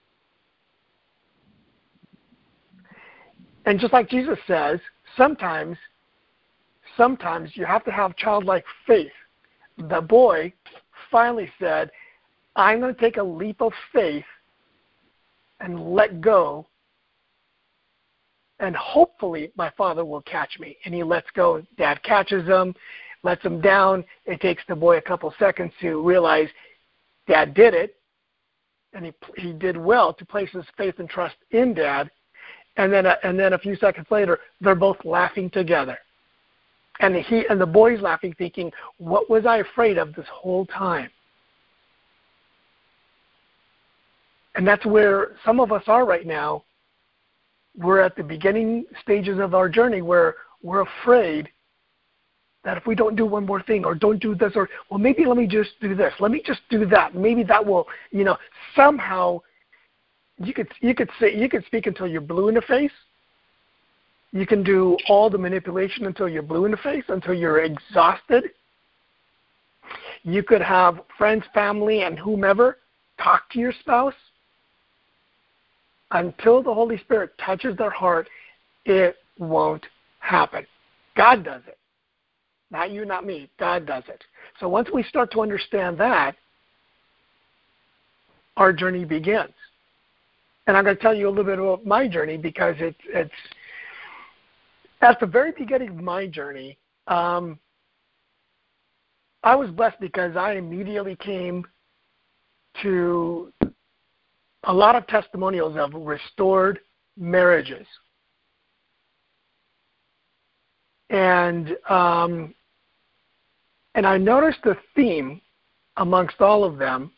And just like Jesus says, sometimes you have to have childlike faith. The boy finally said, I'm going to take a leap of faith and let go, and hopefully my father will catch me. And he lets go. Dad catches him, lets him down. It takes the boy a couple seconds to realize Dad did it, and he did well to place his faith and trust in Dad. And then a few seconds later, they're both laughing together. And the boy's laughing, thinking, what was I afraid of this whole time? And that's where some of us are right now. We're at the beginning stages of our journey where we're afraid that if we don't do one more thing or don't do this, or, well, maybe let me just do this. Let me just do that. Maybe that will, somehow you could speak until you're blue in the face. You can do all the manipulation until you're blue in the face, until you're exhausted. You could have friends, family, and whomever talk to your spouse. Until the Holy Spirit touches their heart, it won't happen. God does it. Not you, not me. God does it. So once we start to understand that, our journey begins. And I'm going to tell you a little bit about my journey because it's at the very beginning of my journey, I was blessed because I immediately came to a lot of testimonials of restored marriages. And I noticed the theme amongst all of them.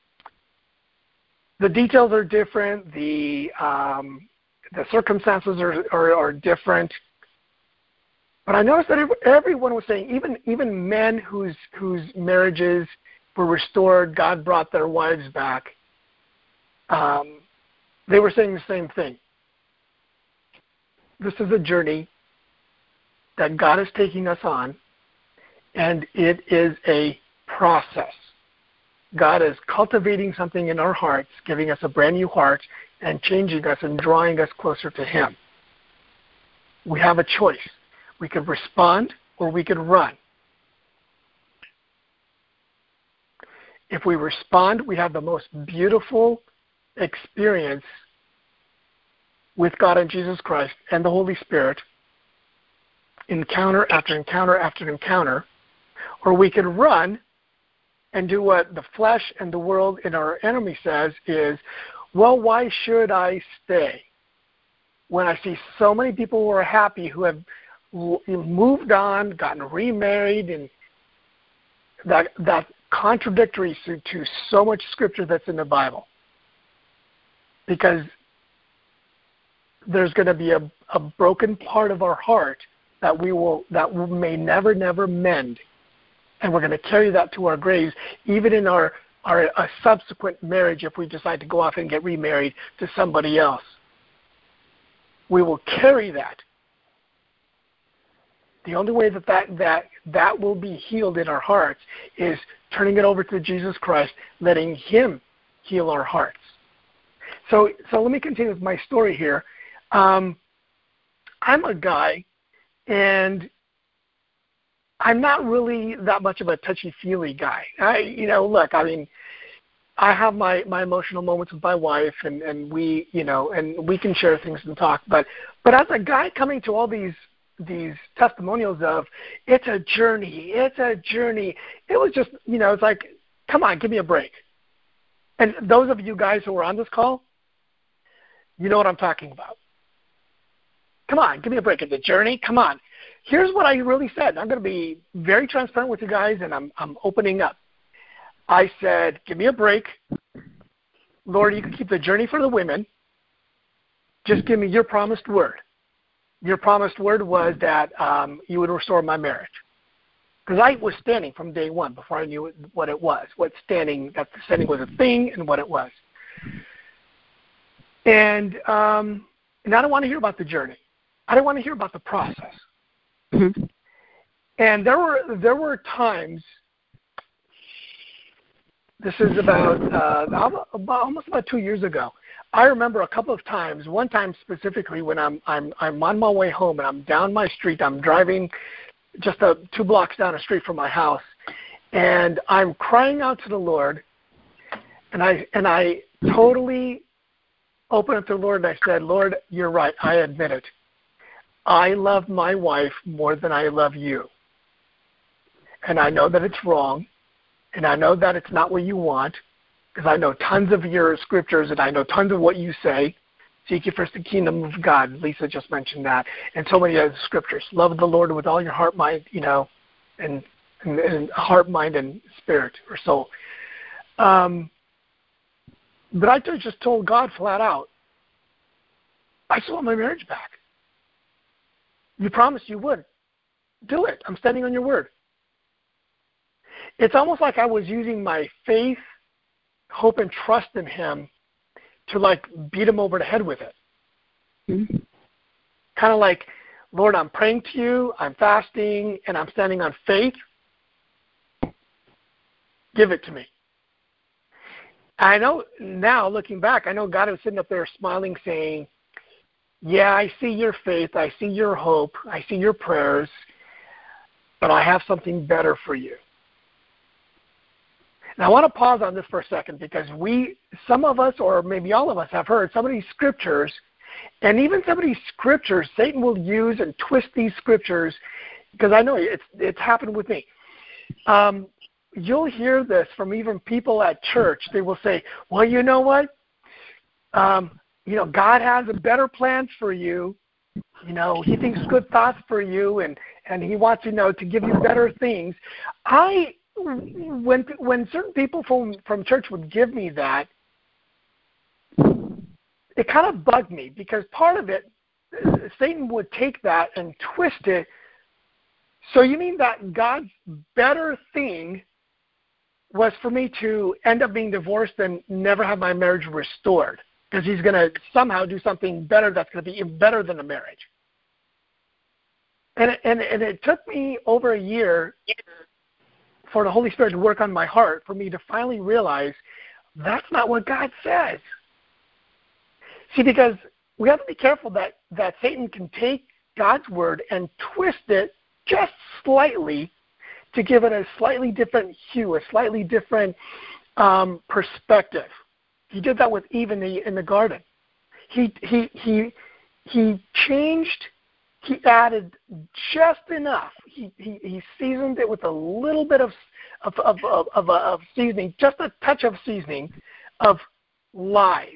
The details are different. The circumstances are different. But I noticed that everyone was saying, even men whose marriages were restored, God brought their wives back. They were saying the same thing. This is a journey that God is taking us on, and it is a process. God is cultivating something in our hearts, giving us a brand new heart, and changing us and drawing us closer to Him. We have a choice. We could respond or we could run. If we respond, we have the most beautiful experience with God and Jesus Christ and the Holy Spirit, encounter after encounter after encounter, or we could run and do what the flesh and the world and our enemy says is, well, why should I stay? When I see so many people who are happy, who have moved on, gotten remarried, and that contradictory to so much scripture that's in the Bible. Because there's going to be a broken part of our heart that we may never mend. And we're going to carry that to our graves, even in our subsequent marriage, if we decide to go off and get remarried to somebody else. We will carry that. The only way that will be healed in our hearts is turning it over to Jesus Christ, letting Him heal our hearts. So let me continue with my story here. I'm a guy, and I'm not really that much of a touchy-feely guy. I have my emotional moments with my wife, and we can share things and talk. But as a guy coming to all these testimonials of it's a journey, it was just, it's like, come on, give me a break. And those of you guys who are on this call, you know what I'm talking about. Come on, give me a break. It's a journey. Come on. Here's what I really said. I'm going to be very transparent with you guys, and I'm opening up. I said, give me a break. Lord, you can keep the journey for the women. Just give me your promised word. Your promised word was that you would restore my marriage. Because I was standing from day one before I knew what it was, that standing was a thing and what it was. And I don't want to hear about the journey. I don't want to hear about the process. Mm-hmm. And there were times, this is almost about 2 years ago, I remember a couple of times, one time specifically when I'm on my way home and I'm down my street, I'm driving just 2 blocks down the street from my house, and I'm crying out to the Lord, and I totally opened up to the Lord and I said, Lord, you're right, I admit it. I love my wife more than I love you. And I know that it's wrong, and I know that it's not what you want, because I know tons of your scriptures and I know tons of what you say. Seek ye first the kingdom of God. Lisa just mentioned that. And so many other scriptures. Love the Lord with all your heart, mind, and heart, mind, and spirit or soul. But I just told God flat out, I still want my marriage back. You promised you would. Do it. I'm standing on your word. It's almost like I was using my faith, hope, and trust in Him to beat Him over the head with it. Mm-hmm. Kind of like, Lord, I'm praying to you, I'm fasting, and I'm standing on faith. Give it to me. I know now, looking back, I know God was sitting up there smiling, saying, yeah, I see your faith, I see your hope, I see your prayers, but I have something better for you. Now, I want to pause on this for a second, because some of us, or maybe all of us, have heard some of these scriptures, and even some of these scriptures, Satan will use and twist these scriptures, because I know it's happened with me. You'll hear this from even people at church. They will say, well, you know what? God has a better plan for you. You know, he thinks good thoughts for you, and he wants, you know, to give you better things. When certain people from church would give me that, it kind of bugged me, because part of it, Satan would take that and twist it. So you mean that God's better thing was for me to end up being divorced and never have my marriage restored, because he's going to somehow do something better that's going to be even better than a marriage. And it took me over a year for the Holy Spirit to work on my heart, for me to finally realize that's not what God says. See, because we have to be careful that Satan can take God's word and twist it just slightly to give it a slightly different hue, a slightly different perspective. He did that with Eve in the garden. He changed. He added just enough. He seasoned it with a little bit of seasoning, just a touch of seasoning of lies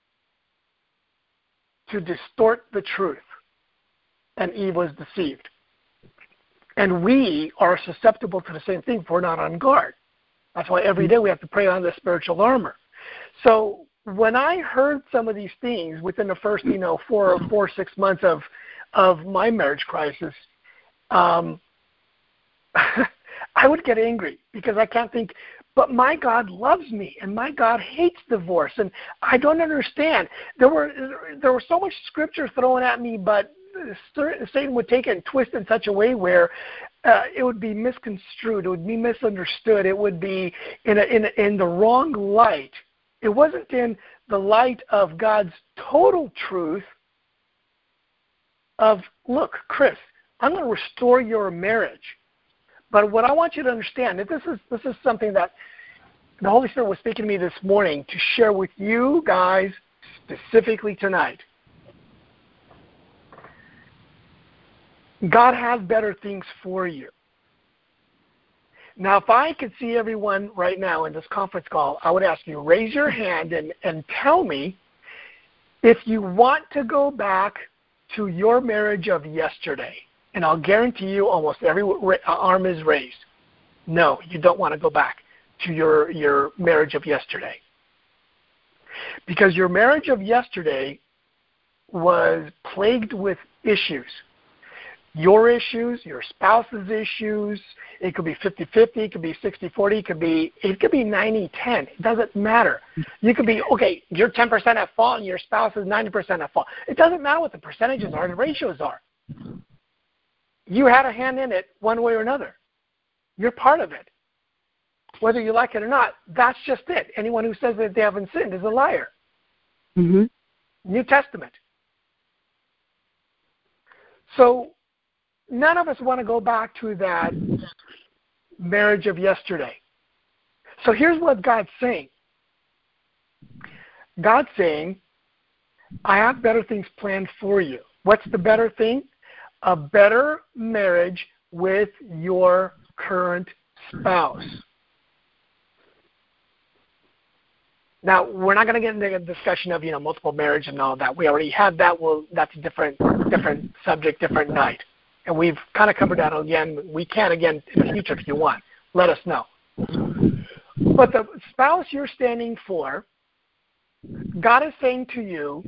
to distort the truth. And Eve was deceived. And we are susceptible to the same thing if we're not on guard. That's why every day we have to pray on the spiritual armor. So when I heard some of these things within the first, 4 or 6 months of my marriage crisis, I would get angry, because I can't think, but my God loves me, and my God hates divorce, and I don't understand. There were so much scripture thrown at me, but Satan would take it and twist it in such a way where it would be misconstrued, it would be misunderstood, it would be in the wrong light. It wasn't in the light of God's total truth of, look, Chris, I'm going to restore your marriage. But what I want you to understand, that this is something that the Holy Spirit was speaking to me this morning to share with you guys specifically tonight. God has better things for you. Now, if I could see everyone right now in this conference call, I would ask you, raise your hand and tell me if you want to go back to your marriage of yesterday. And I'll guarantee you almost every arm is raised. No, you don't want to go back to your marriage of yesterday. Because your marriage of yesterday was plagued with issues. Your issues, your spouse's issues. It could be 50-50, it could be 60-40, it could be 90-10. It doesn't matter. You could be, okay, you're 10% at fault and your spouse is 90% at fault. It doesn't matter what the percentages are, the ratios are. You had a hand in it one way or another. You're part of it. Whether you like it or not, that's just it. Anyone who says that they haven't sinned is a liar. Mm-hmm. New Testament. So none of us want to go back to that marriage of yesterday. So here's what God's saying. God's saying, I have better things planned for you. What's the better thing? A better marriage with your current spouse. Now, we're not going to get into a discussion of, multiple marriage and all that. We already had that. Well, that's a different subject, different night. And we've kind of covered that again. We can again in the future if you want. Let us know. But the spouse you're standing for, God is saying to you,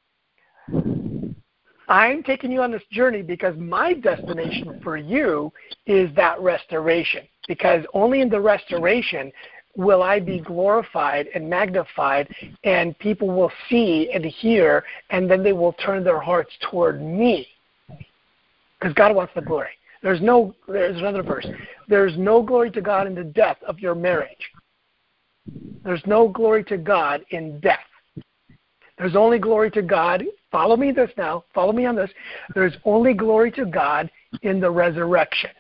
I'm taking you on this journey because my destination for you is that restoration. Because only in the restoration will I be glorified and magnified, and people will see and hear, and then they will turn their hearts toward me. Because God wants the glory. There's another verse. There's no glory to God in the death of your marriage. There's no glory to God in death. There's only glory to God. Follow me this now. Follow me on this. There's only glory to God in the resurrection.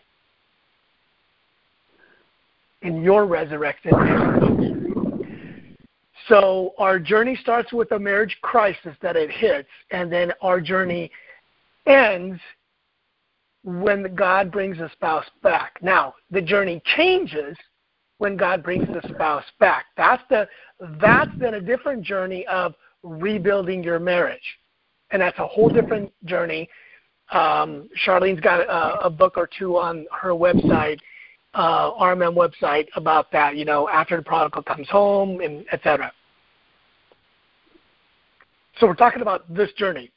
In your resurrected marriage. So our journey starts with a marriage crisis that it hits, and then our journey ends when God brings the spouse back. Now, the journey changes when God brings the spouse back. That's then a different journey of rebuilding your marriage. And that's a whole different journey Charlene's got a book or two on her website, RMM website, about that, after the prodigal comes home, and et cetera. So we're talking about this journey.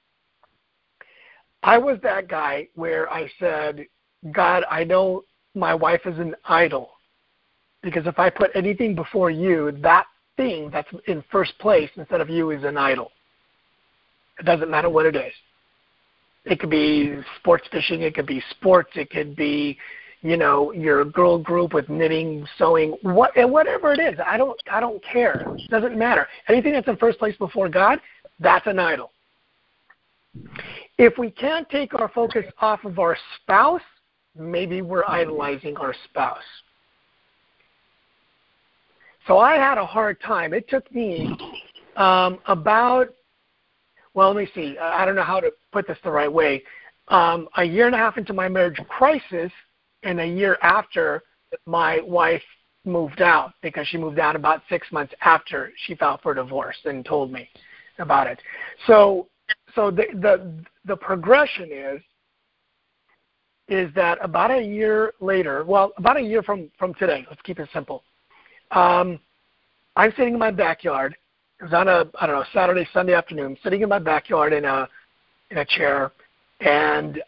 I was that guy where I said, God, I know my wife is an idol, because if I put anything before you, that thing that's in first place instead of you is an idol. It doesn't matter what it is. It could be sports fishing. It could be sports. It could be, your girl group with knitting, sewing, whatever it is. I don't care. It doesn't matter. Anything that's in first place before God, that's an idol. If we can't take our focus off of our spouse, maybe we're idolizing our spouse. So I had a hard time. It took me let me see. I don't know how to put this the right way. A year and a half into my marriage crisis, and a year after, my wife moved out, because she moved out about 6 months after she filed for divorce and told me about it. So the progression is that about a year later, about a year from today, let's keep it simple. I'm sitting in my backyard. It was on a Saturday, Sunday afternoon, sitting in my backyard in a chair, and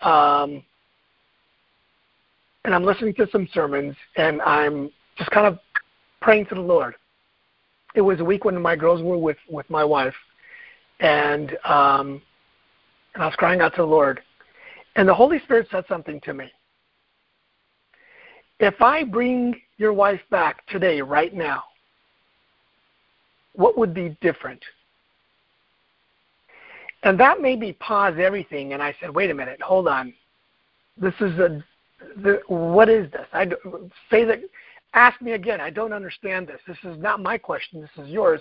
I'm listening to some sermons, and I'm just kind of praying to the Lord. It was a week when my girls were with my wife, and I was crying out to the Lord, and the Holy Spirit said something to me. If I bring your wife back today, right now, what would be different? And that made me pause everything, and I said, wait a minute, hold on. This is what is this? Ask me again. I don't understand this. This is not my question. This is yours.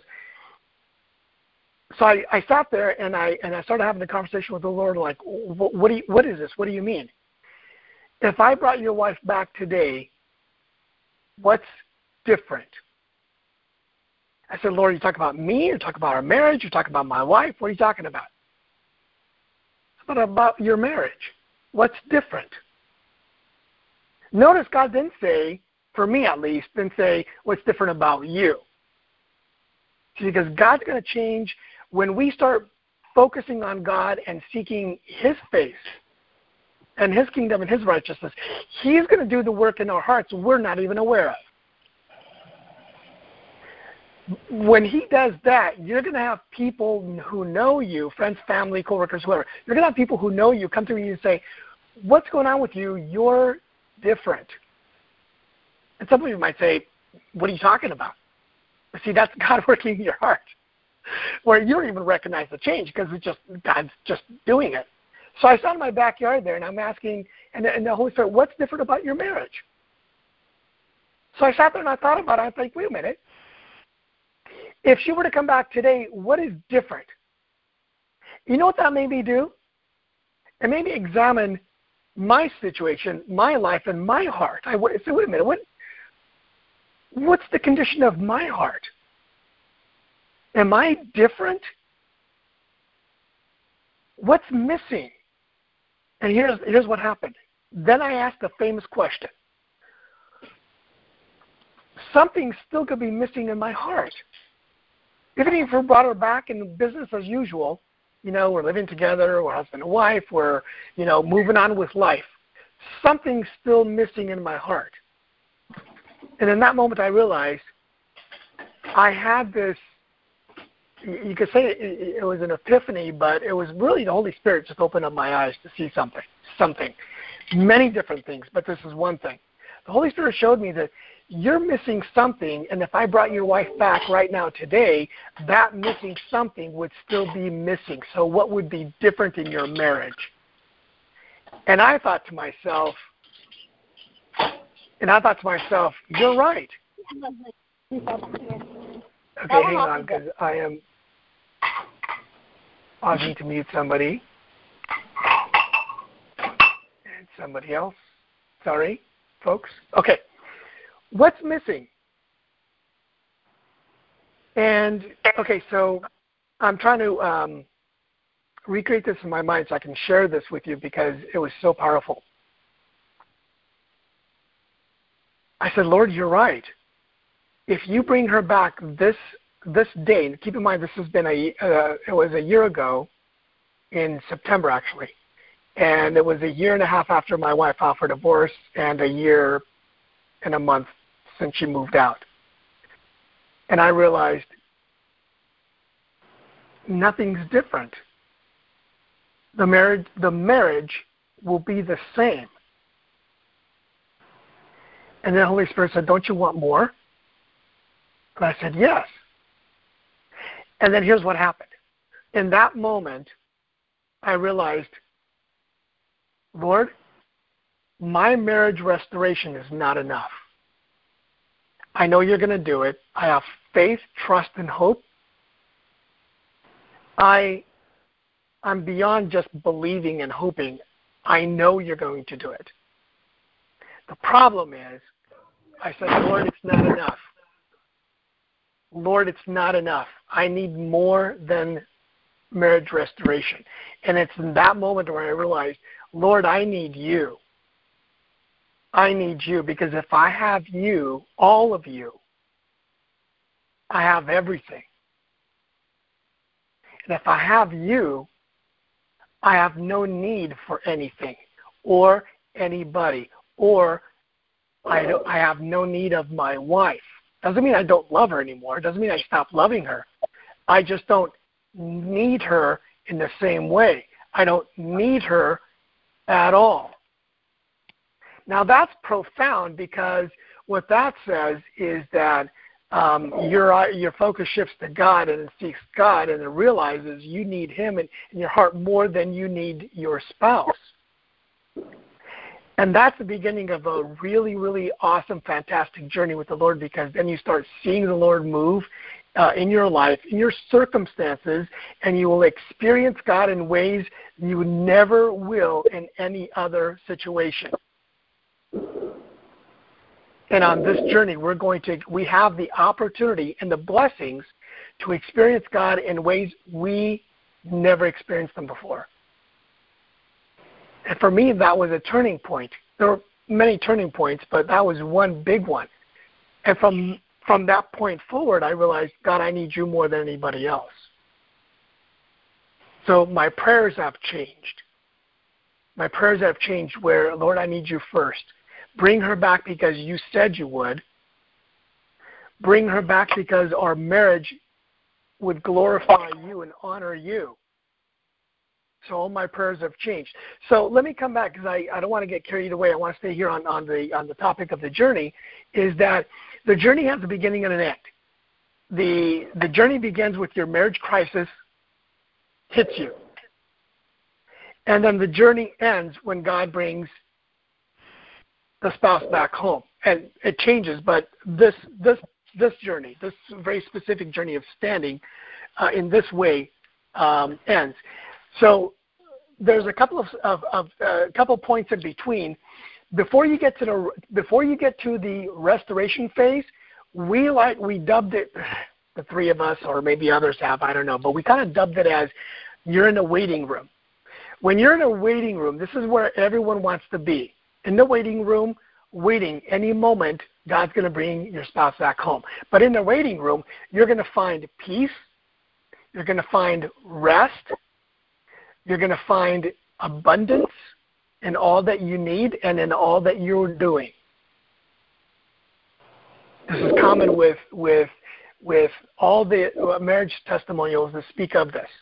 So I sat there, and I started having a conversation with the Lord, like, what is this? What do you mean? If I brought your wife back today, what's different? I said, Lord, you talk about me? You talk about our marriage? You talk about my wife? What are you talking about? What about your marriage? What's different? Notice God didn't say, for me at least, didn't say, what's different about you? See, because God's going to change when we start focusing on God and seeking His face and His kingdom and His righteousness. He's going to do the work in our hearts we're not even aware of. When He does that, you're going to have people who know you, friends, family, coworkers, whoever. You're going to have people who know you come to you and say, what's going on with you? You're different. And some of you might say, what are you talking about? But see, that's God working in your heart, where you don't even recognize the change because God's just doing it. So I sat in my backyard there, and I'm asking, and the Holy Spirit, what's different about your marriage? So I sat there and I thought about it. I was like, wait a minute. If she were to come back today, what is different? You know what that made me do? It made me examine my situation, my life, and my heart. I said, wait a minute, what's the condition of my heart? Am I different? What's missing? And here's what happened. Then I asked the famous question. Something still could be missing in my heart. Even if we brought her back in business as usual, we're living together, we're husband and wife, we're, moving on with life. Something's still missing in my heart. And in that moment I realized I had this, you could say it was an epiphany, but it was really the Holy Spirit just opened up my eyes to see something. Many different things, but this is one thing. The Holy Spirit showed me that you're missing something, and if I brought your wife back right now today, that missing something would still be missing. So what would be different in your marriage? And I thought to myself, you're right. Okay, hang on, because I am pausing to mute somebody. And somebody else. Sorry, folks. Okay. What's missing? And, okay, so I'm trying to recreate this in my mind so I can share this with you because it was so powerful. I said, Lord, you're right. If you bring her back this day, and keep in mind this has been it was a year ago in September actually, and it was a year and a half after my wife filed for divorce and a year and a month since she moved out. And I realized nothing's different. The marriage will be the same. And then the Holy Spirit said, don't you want more? And I said, yes. And then here's what happened. In that moment, I realized, Lord, my marriage restoration is not enough. I know you're going to do it. I have faith, trust, and hope. I'm beyond just believing and hoping. I know you're going to do it. The problem is, I said, Lord, it's not enough. Lord, it's not enough. I need more than marriage restoration. And it's in that moment where I realized, Lord, I need you. I need you because if I have you, all of you, I have everything. And if I have you, I have no need for anything or anybody, or I have no need of my wife. Doesn't mean I don't love her anymore. Doesn't mean I stopped loving her. I just don't need her in the same way. I don't need her at all. Now that's profound because what that says is that your focus shifts to God and it seeks God and it realizes you need Him in your heart more than you need your spouse. And that's the beginning of a really, really awesome, fantastic journey with the Lord because then you start seeing the Lord move in your life, in your circumstances, and you will experience God in ways you never will in any other situation. And on this journey, we have the opportunity and the blessings to experience God in ways we never experienced them before. And for me, that was a turning point. There were many turning points, but that was one big one. And from that point forward, I realized, God, I need you more than anybody else. So my prayers have changed. My prayers have changed where, Lord, I need you first. Bring her back because you said you would. Bring her back because our marriage would glorify you and honor you. So all my prayers have changed. So let me come back because I don't want to get carried away. I want to stay here on the topic of the journey, is that the journey has a beginning and an end. The journey begins with your marriage crisis hits you. And then the journey ends when God brings the spouse back home. And it changes, but this journey, this very specific journey of standing in this way ends. So there's a couple of points in between. Before you get to the restoration phase, we dubbed it, the three of us, or maybe others have, I don't know, but we kind of dubbed it as you're in a waiting room. When you're in a waiting room, this is where everyone wants to be. In the waiting room, waiting any moment, God's going to bring your spouse back home. But in the waiting room, you're going to find peace. You're going to find rest. You're going to find abundance in all that you need and in all that you're doing. This is common with all the marriage testimonials that speak of this.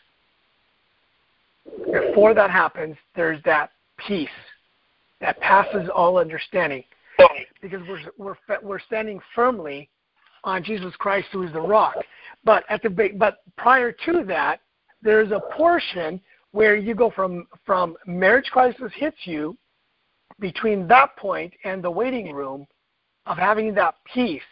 Before that happens, there's that peace that passes all understanding, because we're standing firmly on Jesus Christ, who is the rock. But prior to that, there's a portion where you go from marriage crisis hits you, between that point and the waiting room of having that peace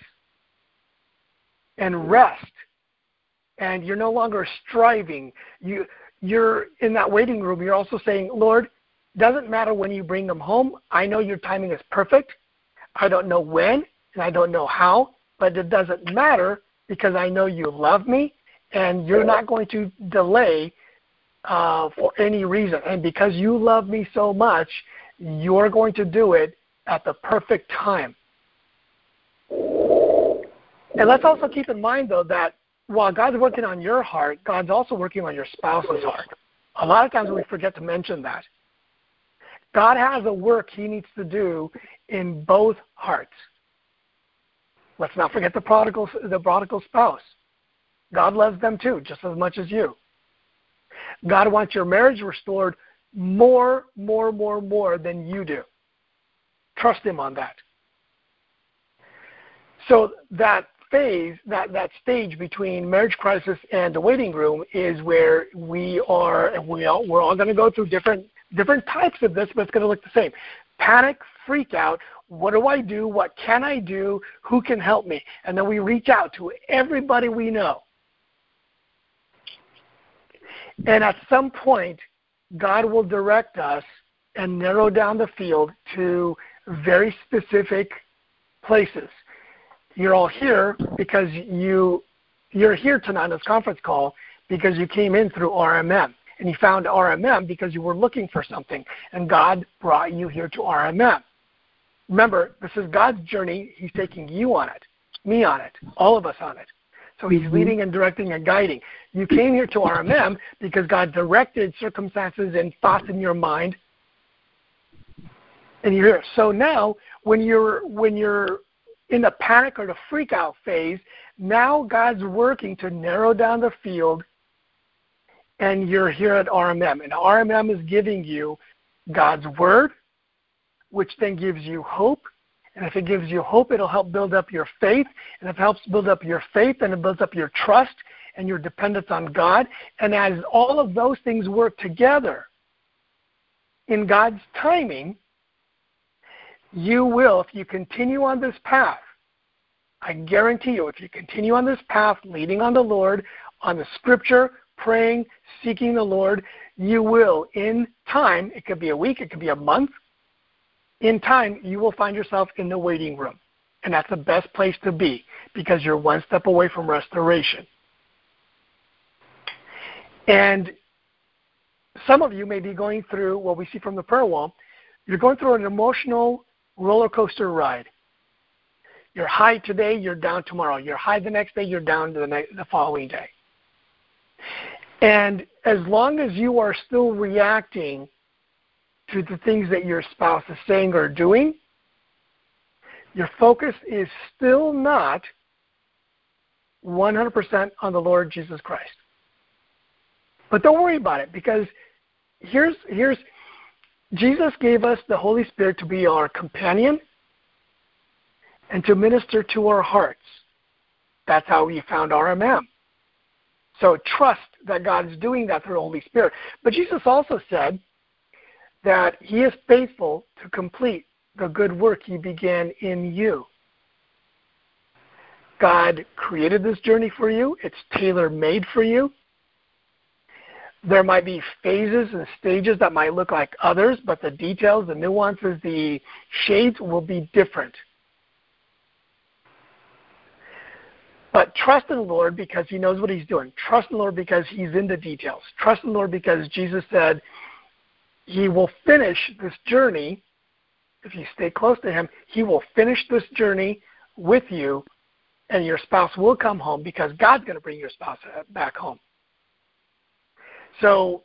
and rest, and you're no longer striving. You're in that waiting room. You're also saying, Lord, doesn't matter when you bring them home. I know your timing is perfect. I don't know when and I don't know how, but it doesn't matter because I know you love me and you're not going to delay for any reason. And because you love me so much, you're going to do it at the perfect time. And let's also keep in mind, though, that while God's working on your heart, God's also working on your spouse's heart. A lot of times we forget to mention that. God has a work he needs to do in both hearts. Let's not forget the prodigal spouse. God loves them too, just as much as you. God wants your marriage restored more than you do. Trust him on that. So that phase, that stage between marriage crisis and the waiting room is where we're all going to go through different types of this, but it's going to look the same. Panic, freak out. What do I do? What can I do? Who can help me? And then we reach out to everybody we know. And at some point, God will direct us and narrow down the field to very specific places. You're all here because you're here tonight on this conference call because you came in through RMM. And you found RMM because you were looking for something. And God brought you here to RMM. Remember, this is God's journey. He's taking you on it, me on it, all of us on it. So he's leading and directing and guiding. You came here to RMM because God directed circumstances and thoughts in your mind. And you're here. So now when you're in the panic or the freak out phase, now God's working to narrow down the field, and you're here at RMM. And RMM is giving you God's word, which then gives you hope. And if it gives you hope, it'll help build up your faith. And if it helps build up your faith, then it builds up your trust and your dependence on God. And as all of those things work together in God's timing, you will, if you continue on this path, I guarantee you, if you continue on this path, leading on the Lord, on the Scripture, praying, seeking the Lord, you will, in time, it could be a week, it could be a month, in time, you will find yourself in the waiting room. And that's the best place to be because you're one step away from restoration. And some of you may be going through what we see from the prayer wall. You're going through an emotional roller coaster ride. You're high today, you're down tomorrow. You're high the next day, you're down the following day. And as long as you are still reacting to the things that your spouse is saying or doing, your focus is still not 100% on the Lord Jesus Christ. But don't worry about it, because here's Jesus gave us the Holy Spirit to be our companion and to minister to our hearts. That's how we found RMM. So trust that God is doing that through the Holy Spirit. But Jesus also said that he is faithful to complete the good work he began in you. God created this journey for you. It's tailor-made for you. There might be phases and stages that might look like others, but the details, the nuances, the shades will be different. But trust in the Lord because he knows what he's doing. Trust in the Lord because he's in the details. Trust in the Lord because Jesus said he will finish this journey. If you stay close to him, he will finish this journey with you, and your spouse will come home because God's going to bring your spouse back home. So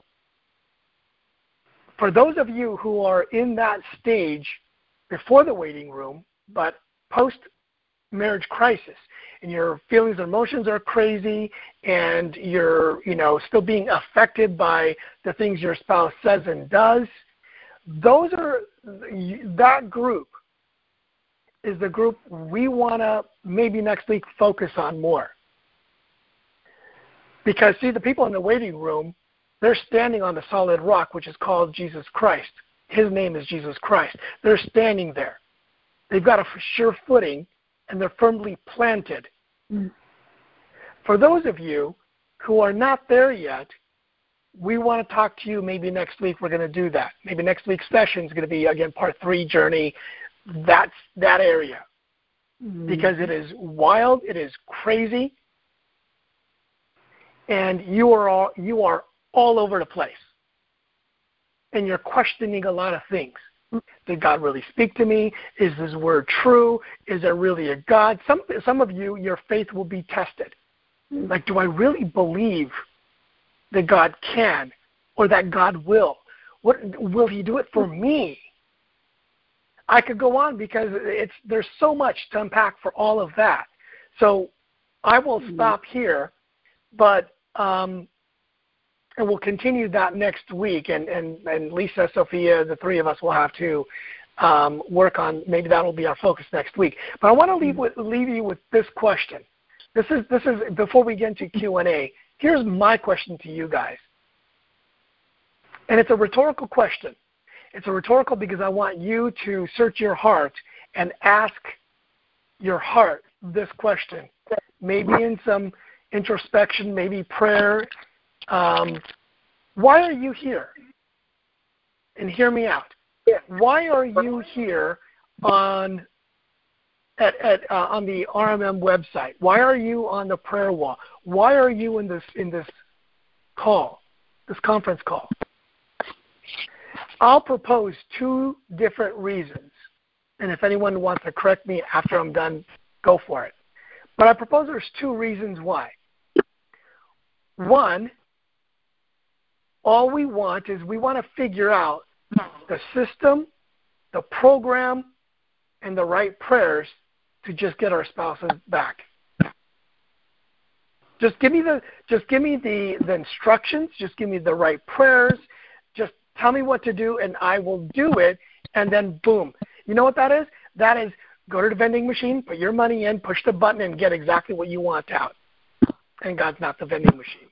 for those of you who are in that stage before the waiting room, but post-marriage crisis, and your feelings and emotions are crazy, and you're, still being affected by the things your spouse says and does, that group is the group we want to maybe next week focus on more. Because, see, the people in the waiting room, they're standing on the solid rock, which is called Jesus Christ. His name is Jesus Christ. They're standing there. They've got a sure footing, and they're firmly planted. For those of you who are not there yet, we want to talk to you maybe next week. We're going to do that. Maybe next week's session is going to be, again, part 3 journey. That's that area. Because it is wild, it is crazy, and you are all over the place. And you're questioning a lot of things. Did God really speak to me? Is His word true? Is there really a God? Some of you, your faith will be tested. Like, do I really believe that God can or that God will? What will He do it for me? I could go on because there's so much to unpack for all of that. So I will stop here, but and we'll continue that next week. And Lisa, Sophia, the three of us will have to work on. Maybe that will be our focus next week. But I want to leave you with this question. This is before we get into Q&A. Here's my question to you guys, and it's a rhetorical question. It's a rhetorical because I want you to search your heart and ask your heart this question. Maybe in some introspection, maybe prayer. Why are you here? And hear me out. Why are you here on the RMM website? Why are you on the prayer wall? Why are you in this call, this conference call? I'll propose two different reasons, and if anyone wants to correct me after I'm done, go for it. But I propose there's two reasons why. One, all we want is we want to figure out the system, the program, and the right prayers to just get our spouses back. Just give me the instructions. Just give me the right prayers. Just tell me what to do, and I will do it. And then boom. You know what that is? That is go to the vending machine, put your money in, push the button, and get exactly what you want out. And God's not the vending machine.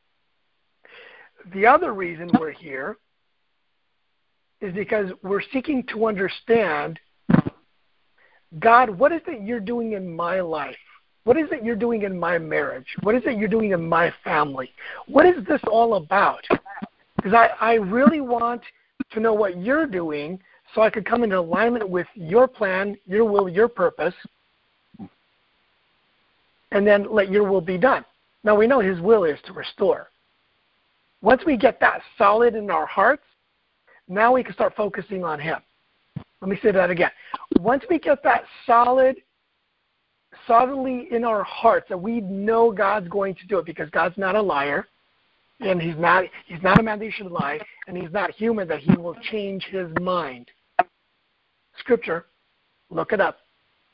The other reason we're here is because we're seeking to understand, God, what is it you're doing in my life? What is it you're doing in my marriage? What is it you're doing in my family? What is this all about? Because I really want to know what you're doing so I could come into alignment with your plan, your will, your purpose, and then let your will be done. Now, we know His will is to restore. Once we get that solid in our hearts, now we can start focusing on Him. Let me say that again. Once we get that solidly in our hearts that we know God's going to do it, because God's not a liar, and He's not a man that He should lie, and He's not human that He will change His mind. Scripture, look it up.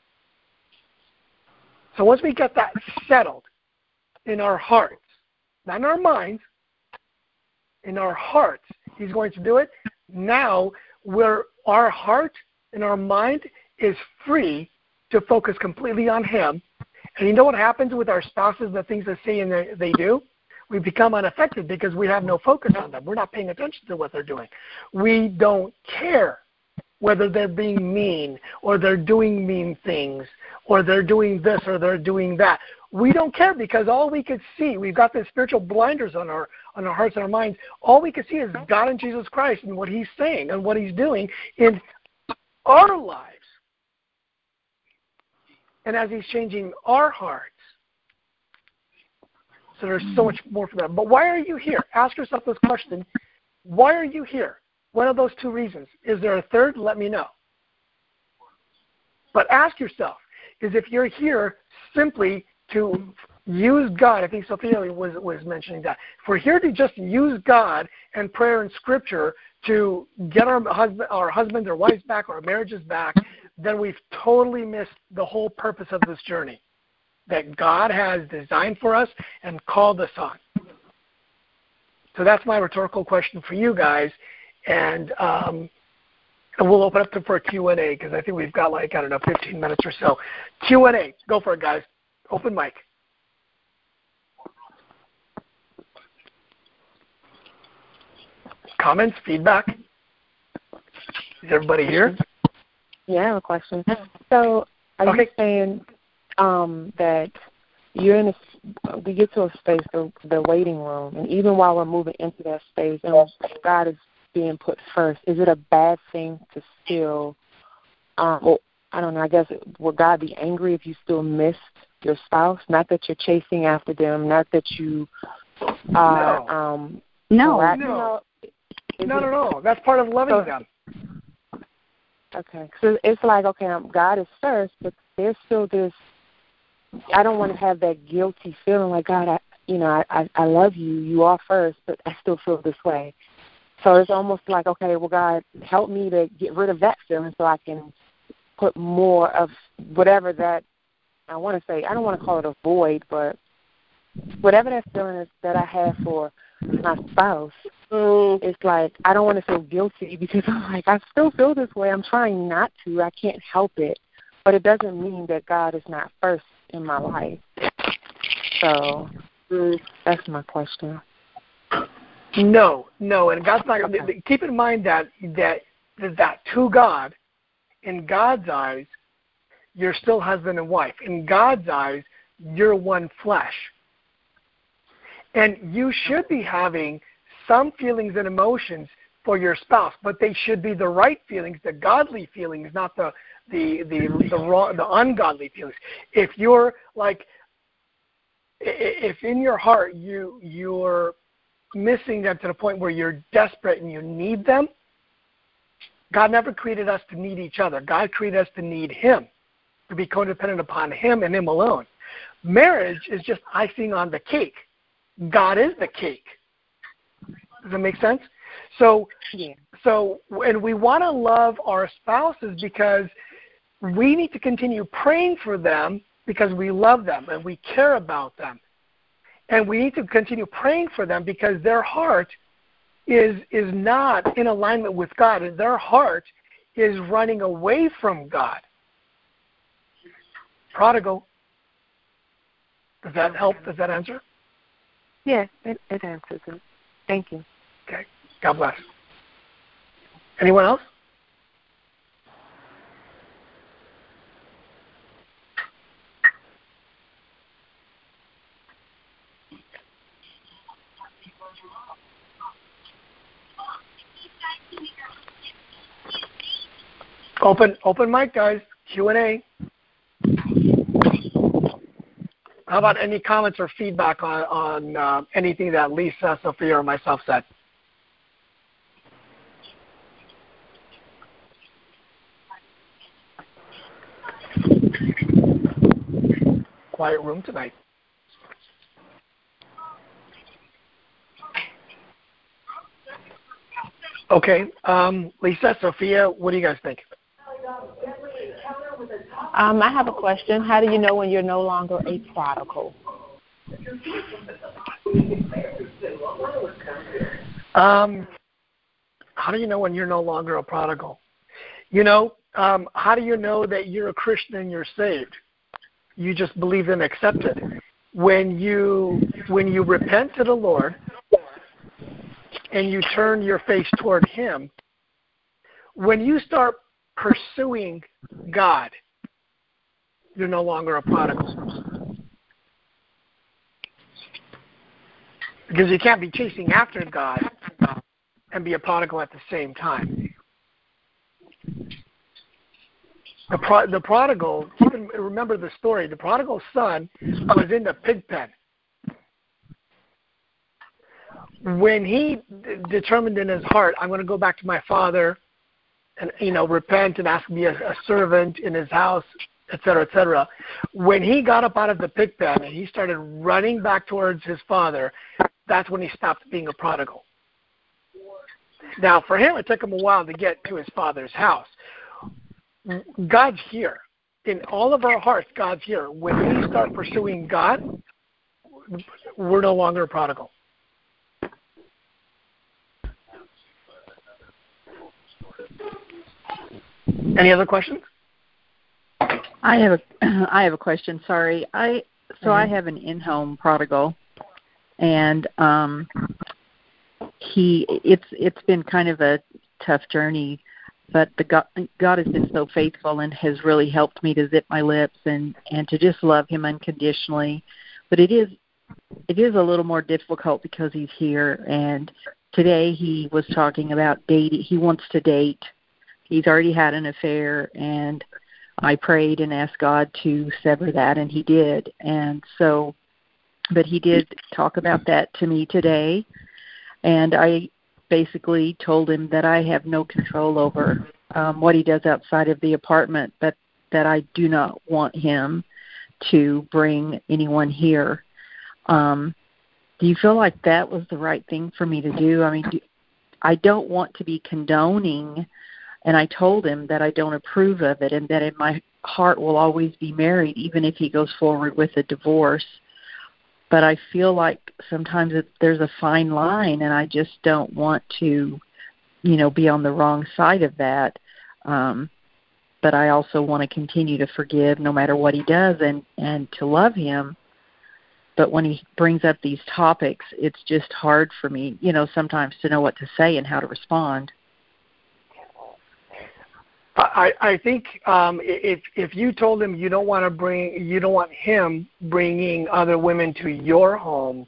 So once we get that settled in our hearts, not in our minds, in our hearts, He's going to do it. Now, where our heart and our mind is free to focus completely on Him. And you know what happens with our spouses, the things they say and they do? We become unaffected because we have no focus on them. We're not paying attention to what they're doing. We don't care whether they're being mean or they're doing mean things or they're doing this or they're doing that. We don't care because all we could see, we've got the spiritual blinders on our hearts and our minds. All we could see is God and Jesus Christ and what He's saying and what He's doing in our lives. And as He's changing our hearts. So there's so much more for that. But why are you here? Ask yourself this question. Why are you here? One of those two reasons. Is there a third? Let me know. But ask yourself, is if you're here simply to use God, I think Sophia was mentioning that. If we're here to just use God and prayer and Scripture to get our husbands or wives back, or our marriages back, then we've totally missed the whole purpose of this journey that God has designed for us and called us on. So that's my rhetorical question for you guys. And we'll open up for a Q&A because I think we've got 15 minutes or so. Q&A. Go for it, guys. Open mic. Comments? Feedback? Is everybody here? Yeah, I have a question. So are you saying that you're in we get to a space, the waiting room, and even while we're moving into that space and God is being put first, is it a bad thing to still, I don't know, I guess, would God be angry if you still missed your spouse? Not that you're chasing after them, not that you are No. No. That's part of loving them. Okay. So it's like, okay, God is first, but there's still this, I don't want to have that guilty feeling like, God, I love you. You are first, but I still feel this way. So it's almost like, okay, well, God, help me to get rid of that feeling so I can put more of whatever that, I want to say, I don't want to call it a void, but whatever that feeling is that I have for my spouse, it's like I don't want to feel guilty because I'm like, I still feel this way. I'm trying not to. I can't help it. But it doesn't mean that God is not first in my life. So that's my question. No. And God's not. Okay. Keep in mind that to God, in God's eyes, you're still husband and wife. In God's eyes, you're one flesh. And you should be having some feelings and emotions for your spouse, but they should be the right feelings, the godly feelings, not the ungodly feelings. If you're like, if in your heart you're missing them to the point where you're desperate and you need them, God never created us to need each other. God created us to need Him, to be codependent upon Him and Him alone. Marriage is just icing on the cake. God is the cake. Does that make sense? So, and we want to love our spouses because we need to continue praying for them because we love them and we care about them. And we need to continue praying for them because their heart is not in alignment with God, and their heart is running away from God. Prodigal. Does that help? Does that answer? Yeah, it answers it. Thank you. Okay. God bless. Anyone else? Open mic, guys. Q&A. How about any comments or feedback on anything that Lisa, Sophia, or myself said? Quiet room tonight. Okay. Lisa, Sophia, what do you guys think? I have a question. How do you know when you're no longer a prodigal? How do you know when you're no longer a prodigal? How do you know that you're a Christian and you're saved? You just believe and accept it. When you repent to the Lord and you turn your face toward Him, when you start pursuing God, you're no longer a prodigal. Because you can't be chasing after God and be a prodigal at the same time. The prodigal, remember the story, the prodigal son was in the pig pen. When he determined in his heart, I'm going to go back to my father and, repent and ask to be a servant in his house, et cetera, when he got up out of the pig pen and he started running back towards his father, that's when he stopped being a prodigal. Now, for him, it took him a while to get to his father's house. God's here. In all of our hearts, God's here. When we start pursuing God, we're no longer a prodigal. Any other questions? I have a question. Sorry. I have an in-home prodigal, and it's been kind of a tough journey, but God has been so faithful and has really helped me to zip my lips and to just love Him unconditionally. But it is a little more difficult because He's here. And today he was talking about dating. He wants to date. He's already had an affair, and I prayed and asked God to sever that, and He did. And so, but He did talk about that to me today. And I basically told him that I have no control over what he does outside of the apartment, but that I do not want him to bring anyone here. Do you feel like that was the right thing for me to do? I mean, I don't want to be condoning, and I told him that I don't approve of it and that in my heart will always be married even if he goes forward with a divorce. But I feel like sometimes there's a fine line, and I just don't want to, be on the wrong side of that. But I also want to continue to forgive no matter what he does and to love him. But when he brings up these topics, it's just hard for me, sometimes to know what to say and how to respond. I think if you told him you don't want him bringing other women to your home,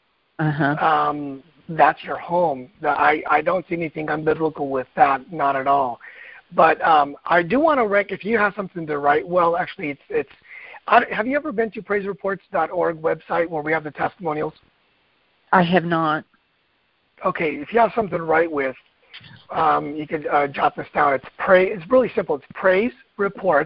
that's your home. I don't see anything unbiblical with that, not at all. But I do want to if you have something to write. Well, actually, it's. Have you ever been to praisereports.org website where we have the testimonials? I have not. Okay, if you have something to write with, you could jot this down. It's really simple. It's praisereports.org.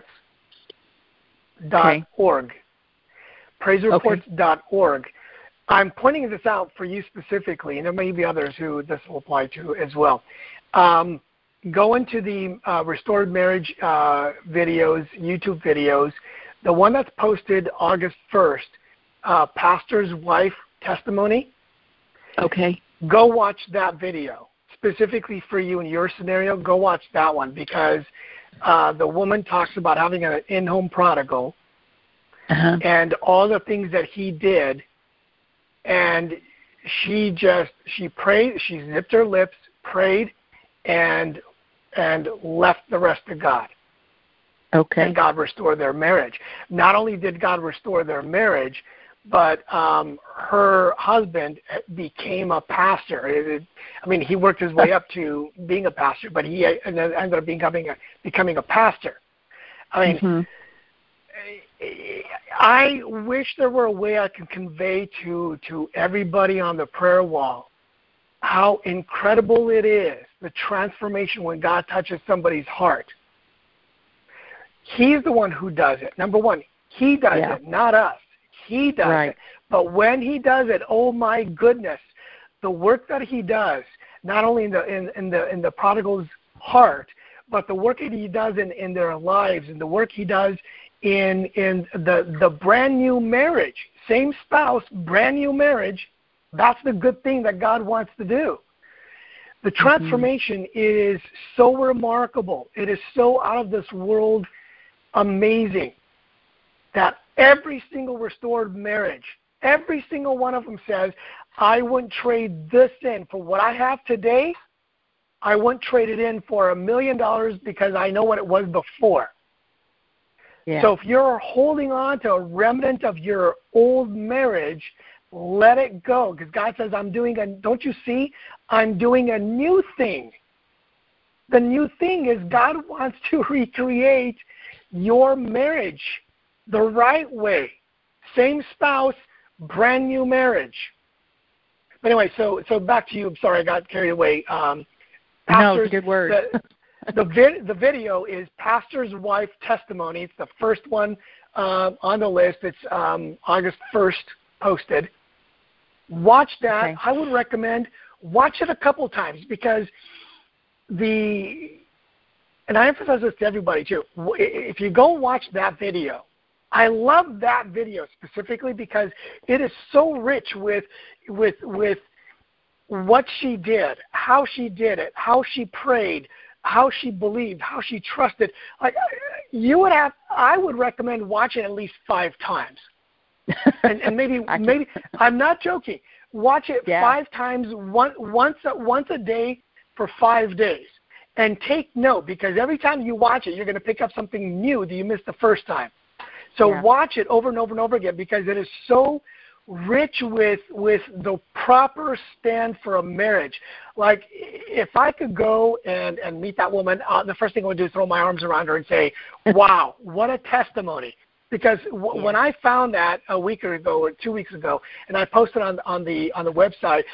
Okay. Praisereports.org. I'm pointing this out for you specifically, and there may be others who this will apply to as well. Go into the Restored Marriage videos, YouTube videos. The one that's posted August 1st, Pastor's Wife Testimony. Okay. Go watch that video. Specifically for you in your scenario, go watch that one because the woman talks about having an in-home prodigal and all the things that he did. And she prayed, she zipped her lips, prayed, and left the rest to God. Okay. And God restored their marriage. Not only did God restore their marriage, but her husband became a pastor. He worked his way up to being a pastor, but he ended up becoming a pastor. I wish there were a way I could convey to everybody on the prayer wall how incredible it is, the transformation when God touches somebody's heart. He's the one who does it. Number one, he does it, not us. He does it. But when he does it, oh my goodness, the work that he does, not only in the prodigal's heart, but the work that he does in their lives, and the work he does in the brand new marriage, same spouse, brand new marriage, that's the good thing that God wants to do. The transformation is so remarkable. It is so out of this world amazing that every single restored marriage, every single one of them says, I wouldn't trade this in for what I have today. I wouldn't trade it in for $1 million because I know what it was before. Yeah. So if you're holding on to a remnant of your old marriage, let it go, because God says, don't you see? I'm doing a new thing. The new thing is God wants to recreate your marriage the right way. Same spouse, brand new marriage. But anyway, so back to you. I'm sorry, I got carried away. No, good word. The video is Pastor's Wife Testimony. It's the first one on the list. It's August 1st posted. Watch that. Okay. I would recommend watch it a couple times because and I emphasize this to everybody too. If you go watch that video, I love that video specifically because it is so rich with what she did, how she did it, how she prayed, how she believed, how she trusted. Like I would recommend watching at least 5 times. and maybe I'm not joking. Watch it 5 times, once a day for 5 days, and take note because every time you watch it, you're going to pick up something new that you missed the first time. So watch it over and over and over again because it is so rich with the proper stand for a marriage. Like if I could go and meet that woman, the first thing I would do is throw my arms around her and say, "Wow, what a testimony!" Because when I found that a week ago or 2 weeks ago, and I posted on the website,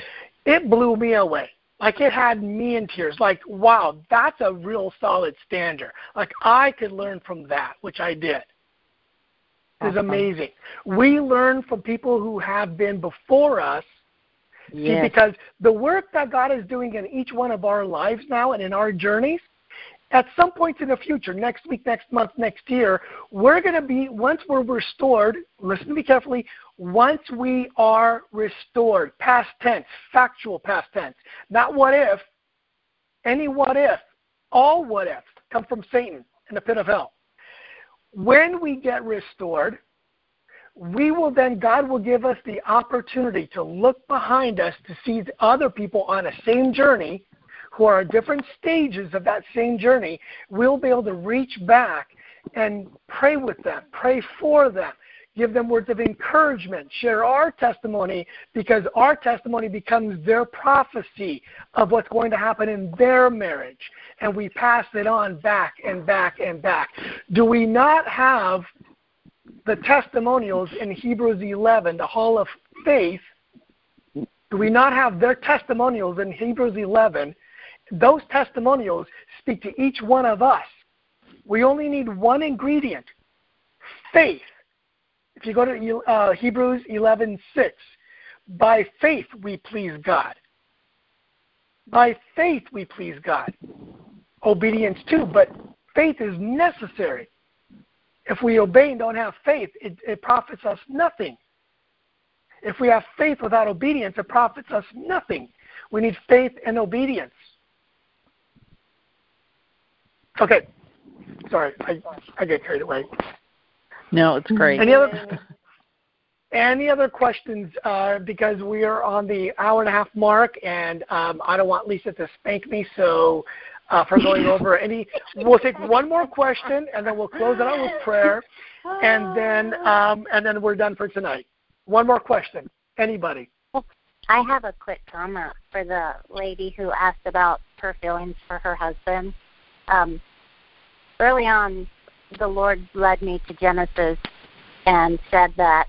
it blew me away. Like, it had me in tears. Like, wow, that's a real solid standard. Like, I could learn from that, which I did. It's amazing. We learn from people who have been before us. Yes. See, because the work that God is doing in each one of our lives now and in our journeys, at some point in the future, next week, next month, next year, we're going to be, once we're restored, listen to me carefully, once we are restored, past tense, factual past tense, not what if, any what if, all what ifs come from Satan in the pit of hell. When we get restored, we will then, God will give us the opportunity to look behind us to see the other people on the same journey who are at different stages of that same journey. We'll be able to reach back and pray with them, pray for them, give them words of encouragement, share our testimony, because our testimony becomes their prophecy of what's going to happen in their marriage. And we pass it on back and back and back. Do we not have the testimonials in Hebrews 11, the Hall of Faith? Do we not have their testimonials in Hebrews 11? Those testimonials speak to each one of us. We only need one ingredient, faith. If you go to Hebrews 11:6, by faith we please God. By faith we please God. Obedience too, but faith is necessary. If we obey and don't have faith, it profits us nothing. If we have faith without obedience, it profits us nothing. We need faith and obedience. Okay. Sorry, I get carried away. No, it's great. Any other questions? Because we are on the hour and a half mark, and I don't want Lisa to spank me, so for going over any, we'll take one more question, and then we'll close it out with prayer, and then we're done for tonight. One more question. Anybody? I have a quick comment for the lady who asked about her feelings for her husband. Early on, the Lord led me to Genesis and said that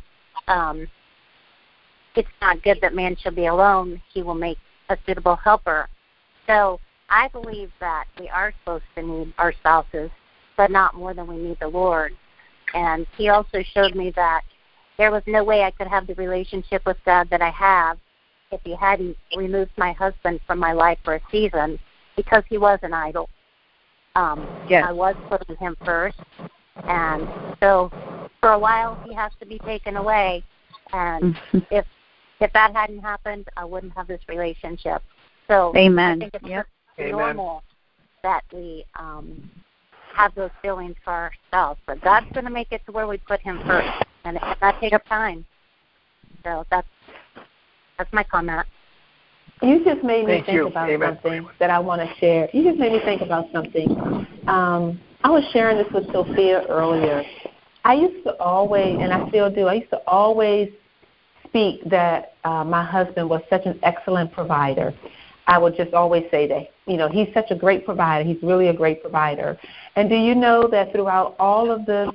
it's not good that man shall be alone. He will make a suitable helper. So I believe that we are supposed to need our spouses, but not more than we need the Lord. And he also showed me that there was no way I could have the relationship with God that I have if he hadn't removed my husband from my life for a season, because he was an idol. Yes. I was putting him first, and so for a while he has to be taken away. And if that hadn't happened, I wouldn't have this relationship. So Amen. I think it's normal that we have those feelings for ourselves, but God's going to make it to where we put him first, and that takes time. So that's my comment. You just made me think about something that I want to share. You just made me think about something. I was sharing this with Sophia earlier. I used to always, and I still do, I used to always speak that my husband was such an excellent provider. I would just always say that, he's such a great provider. He's really a great provider. And do you know that throughout all of this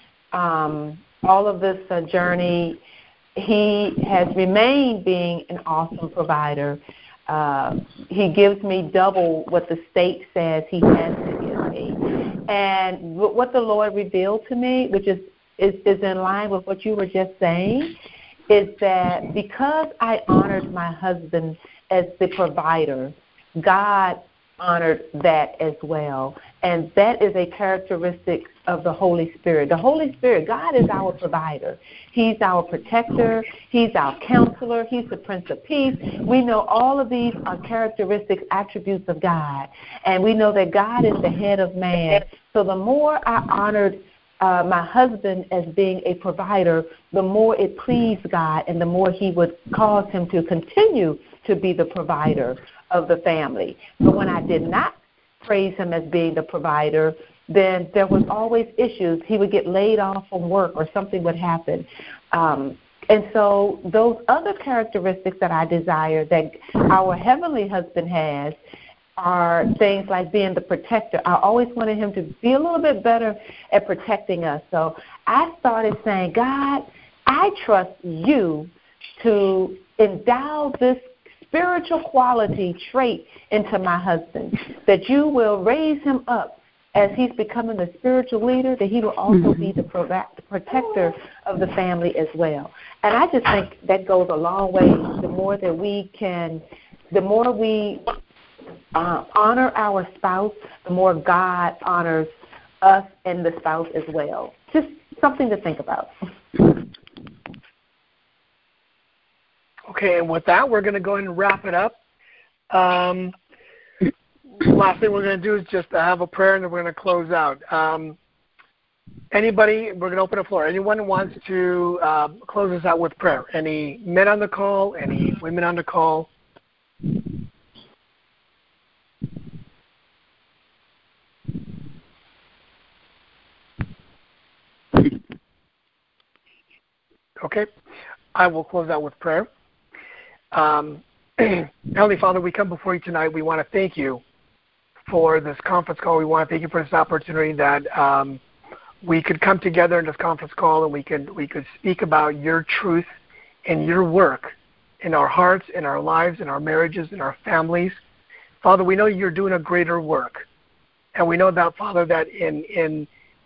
journey, he has remained being an awesome provider. He gives me double what the state says he has to give me. And what the Lord revealed to me, which is in line with what you were just saying, is that because I honored my husband as the provider, God honored that as well. And that is a characteristic of the Holy Spirit. The Holy Spirit, God is our provider. He's our protector. He's our counselor. He's the Prince of Peace. We know all of these are characteristics, attributes of God. And we know that God is the head of man. So the more I honored my husband as being a provider, the more it pleased God, and the more he would cause him to continue to be the provider of the family. But when I did not praise him as being the provider, then there was always issues. He would get laid off from work or something would happen. And so those other characteristics that I desire that our heavenly husband has are things like being the protector. I always wanted him to be a little bit better at protecting us. So I started saying, God, I trust you to endow this spiritual quality trait into my husband, that you will raise him up as he's becoming the spiritual leader, that he will also be the protector of the family as well. And I just think that goes a long way. The more we honor our spouse, the more God honors us and the spouse as well. Just something to think about. Okay, and with that, we're going to go ahead and wrap it up. Last thing we're going to do is just have a prayer, and then we're going to close out. Anybody, we're going to open the floor. Anyone wants to close us out with prayer? Any men on the call? Any women on the call? Okay, I will close out with prayer. Heavenly Father, we come before you tonight. We want to thank you for this conference call. We want to thank you for this opportunity that we could come together in this conference call and we could speak about your truth and your work in our hearts, in our lives, in our marriages, in our families. Father, we know you're doing a greater work. And we know that, Father, that in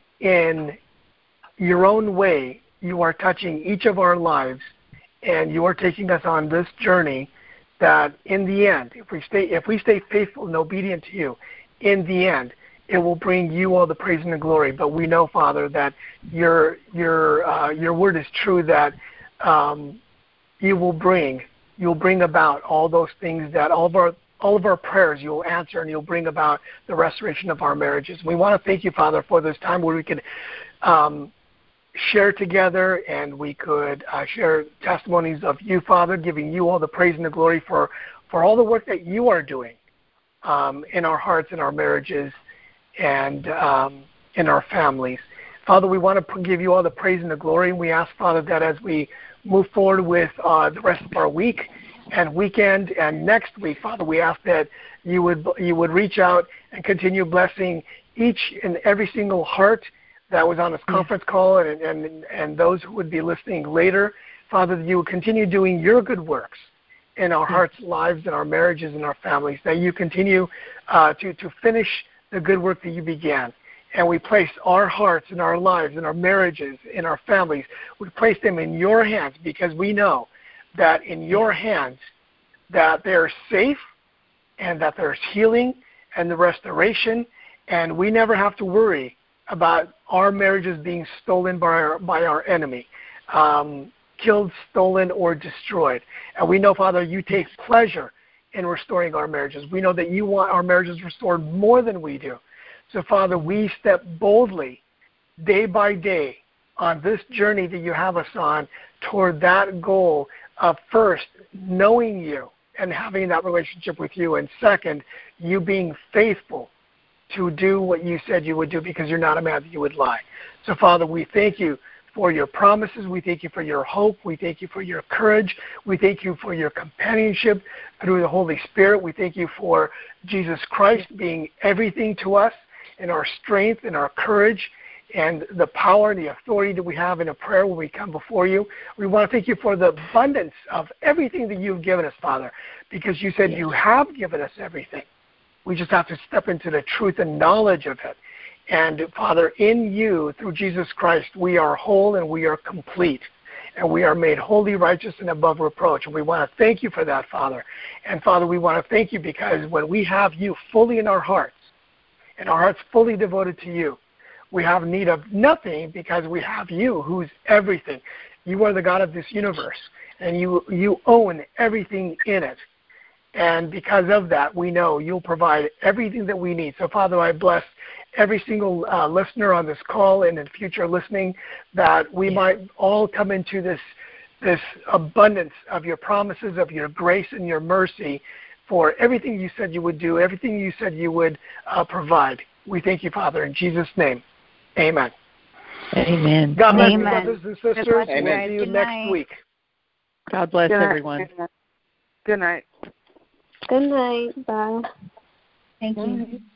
your own way, you are touching each of our lives, and you are taking us on this journey that in the end, if we stay faithful and obedient to you, in the end, it will bring you all the praise and the glory. But we know, Father, that your word is true, that you'll bring about all those things, that all of our prayers you will answer, and you'll bring about the restoration of our marriages. We want to thank you, Father, for this time where we could share together, and we could share testimonies of you, Father, giving you all the praise and the glory for all the work that you are doing in our hearts, in our marriages, and in our families. Father, we want to give you all the praise and the glory, and we ask, Father, that as we move forward with the rest of our week and weekend and next week, Father, we ask that you would reach out and continue blessing each and every single heart that was on this conference call, and those who would be listening later. Father, that you will continue doing your good works in our hearts, lives, and our marriages and our families, that you continue to finish the good work that you began. And we place our hearts and our lives and our marriages and our families, we place them in your hands, because we know that in your hands that they're safe and that there's healing and the restoration, and we never have to worry about our marriages being stolen by our enemy, killed, stolen, or destroyed. And we know, Father, you take pleasure in restoring our marriages. We know that you want our marriages restored more than we do. So, Father, we step boldly, day by day, on this journey that you have us on toward that goal of, first, knowing you and having that relationship with you, and second, you being faithful to do what you said you would do, because you're not a man that you would lie. So, Father, we thank you for your promises. We thank you for your hope. We thank you for your courage. We thank you for your companionship through the Holy Spirit. We thank you for Jesus Christ being everything to us, and our strength and our courage and the power and the authority that we have in a prayer when we come before you. We want to thank you for the abundance of everything that you've given us, Father, because you said you have given us everything. We just have to step into the truth and knowledge of it. And, Father, in you, through Jesus Christ, we are whole and we are complete. And we are made holy, righteous, and above reproach. And we want to thank you for that, Father. And, Father, we want to thank you because when we have you fully in our hearts, and our hearts fully devoted to you, we have need of nothing, because we have you, who's everything. You are the God of this universe, and you own everything in it. And because of that, we know you'll provide everything that we need. So, Father, I bless every single listener on this call and in future listening, that we might all come into this abundance of your promises, of your grace and your mercy, for everything you said you would do, everything you said you would provide. We thank you, Father, in Jesus' name. Amen. Amen. God bless you, Amen. brothers and sisters. We'll see you next week. God bless everyone. Good night. Good night. Bye. Thank you.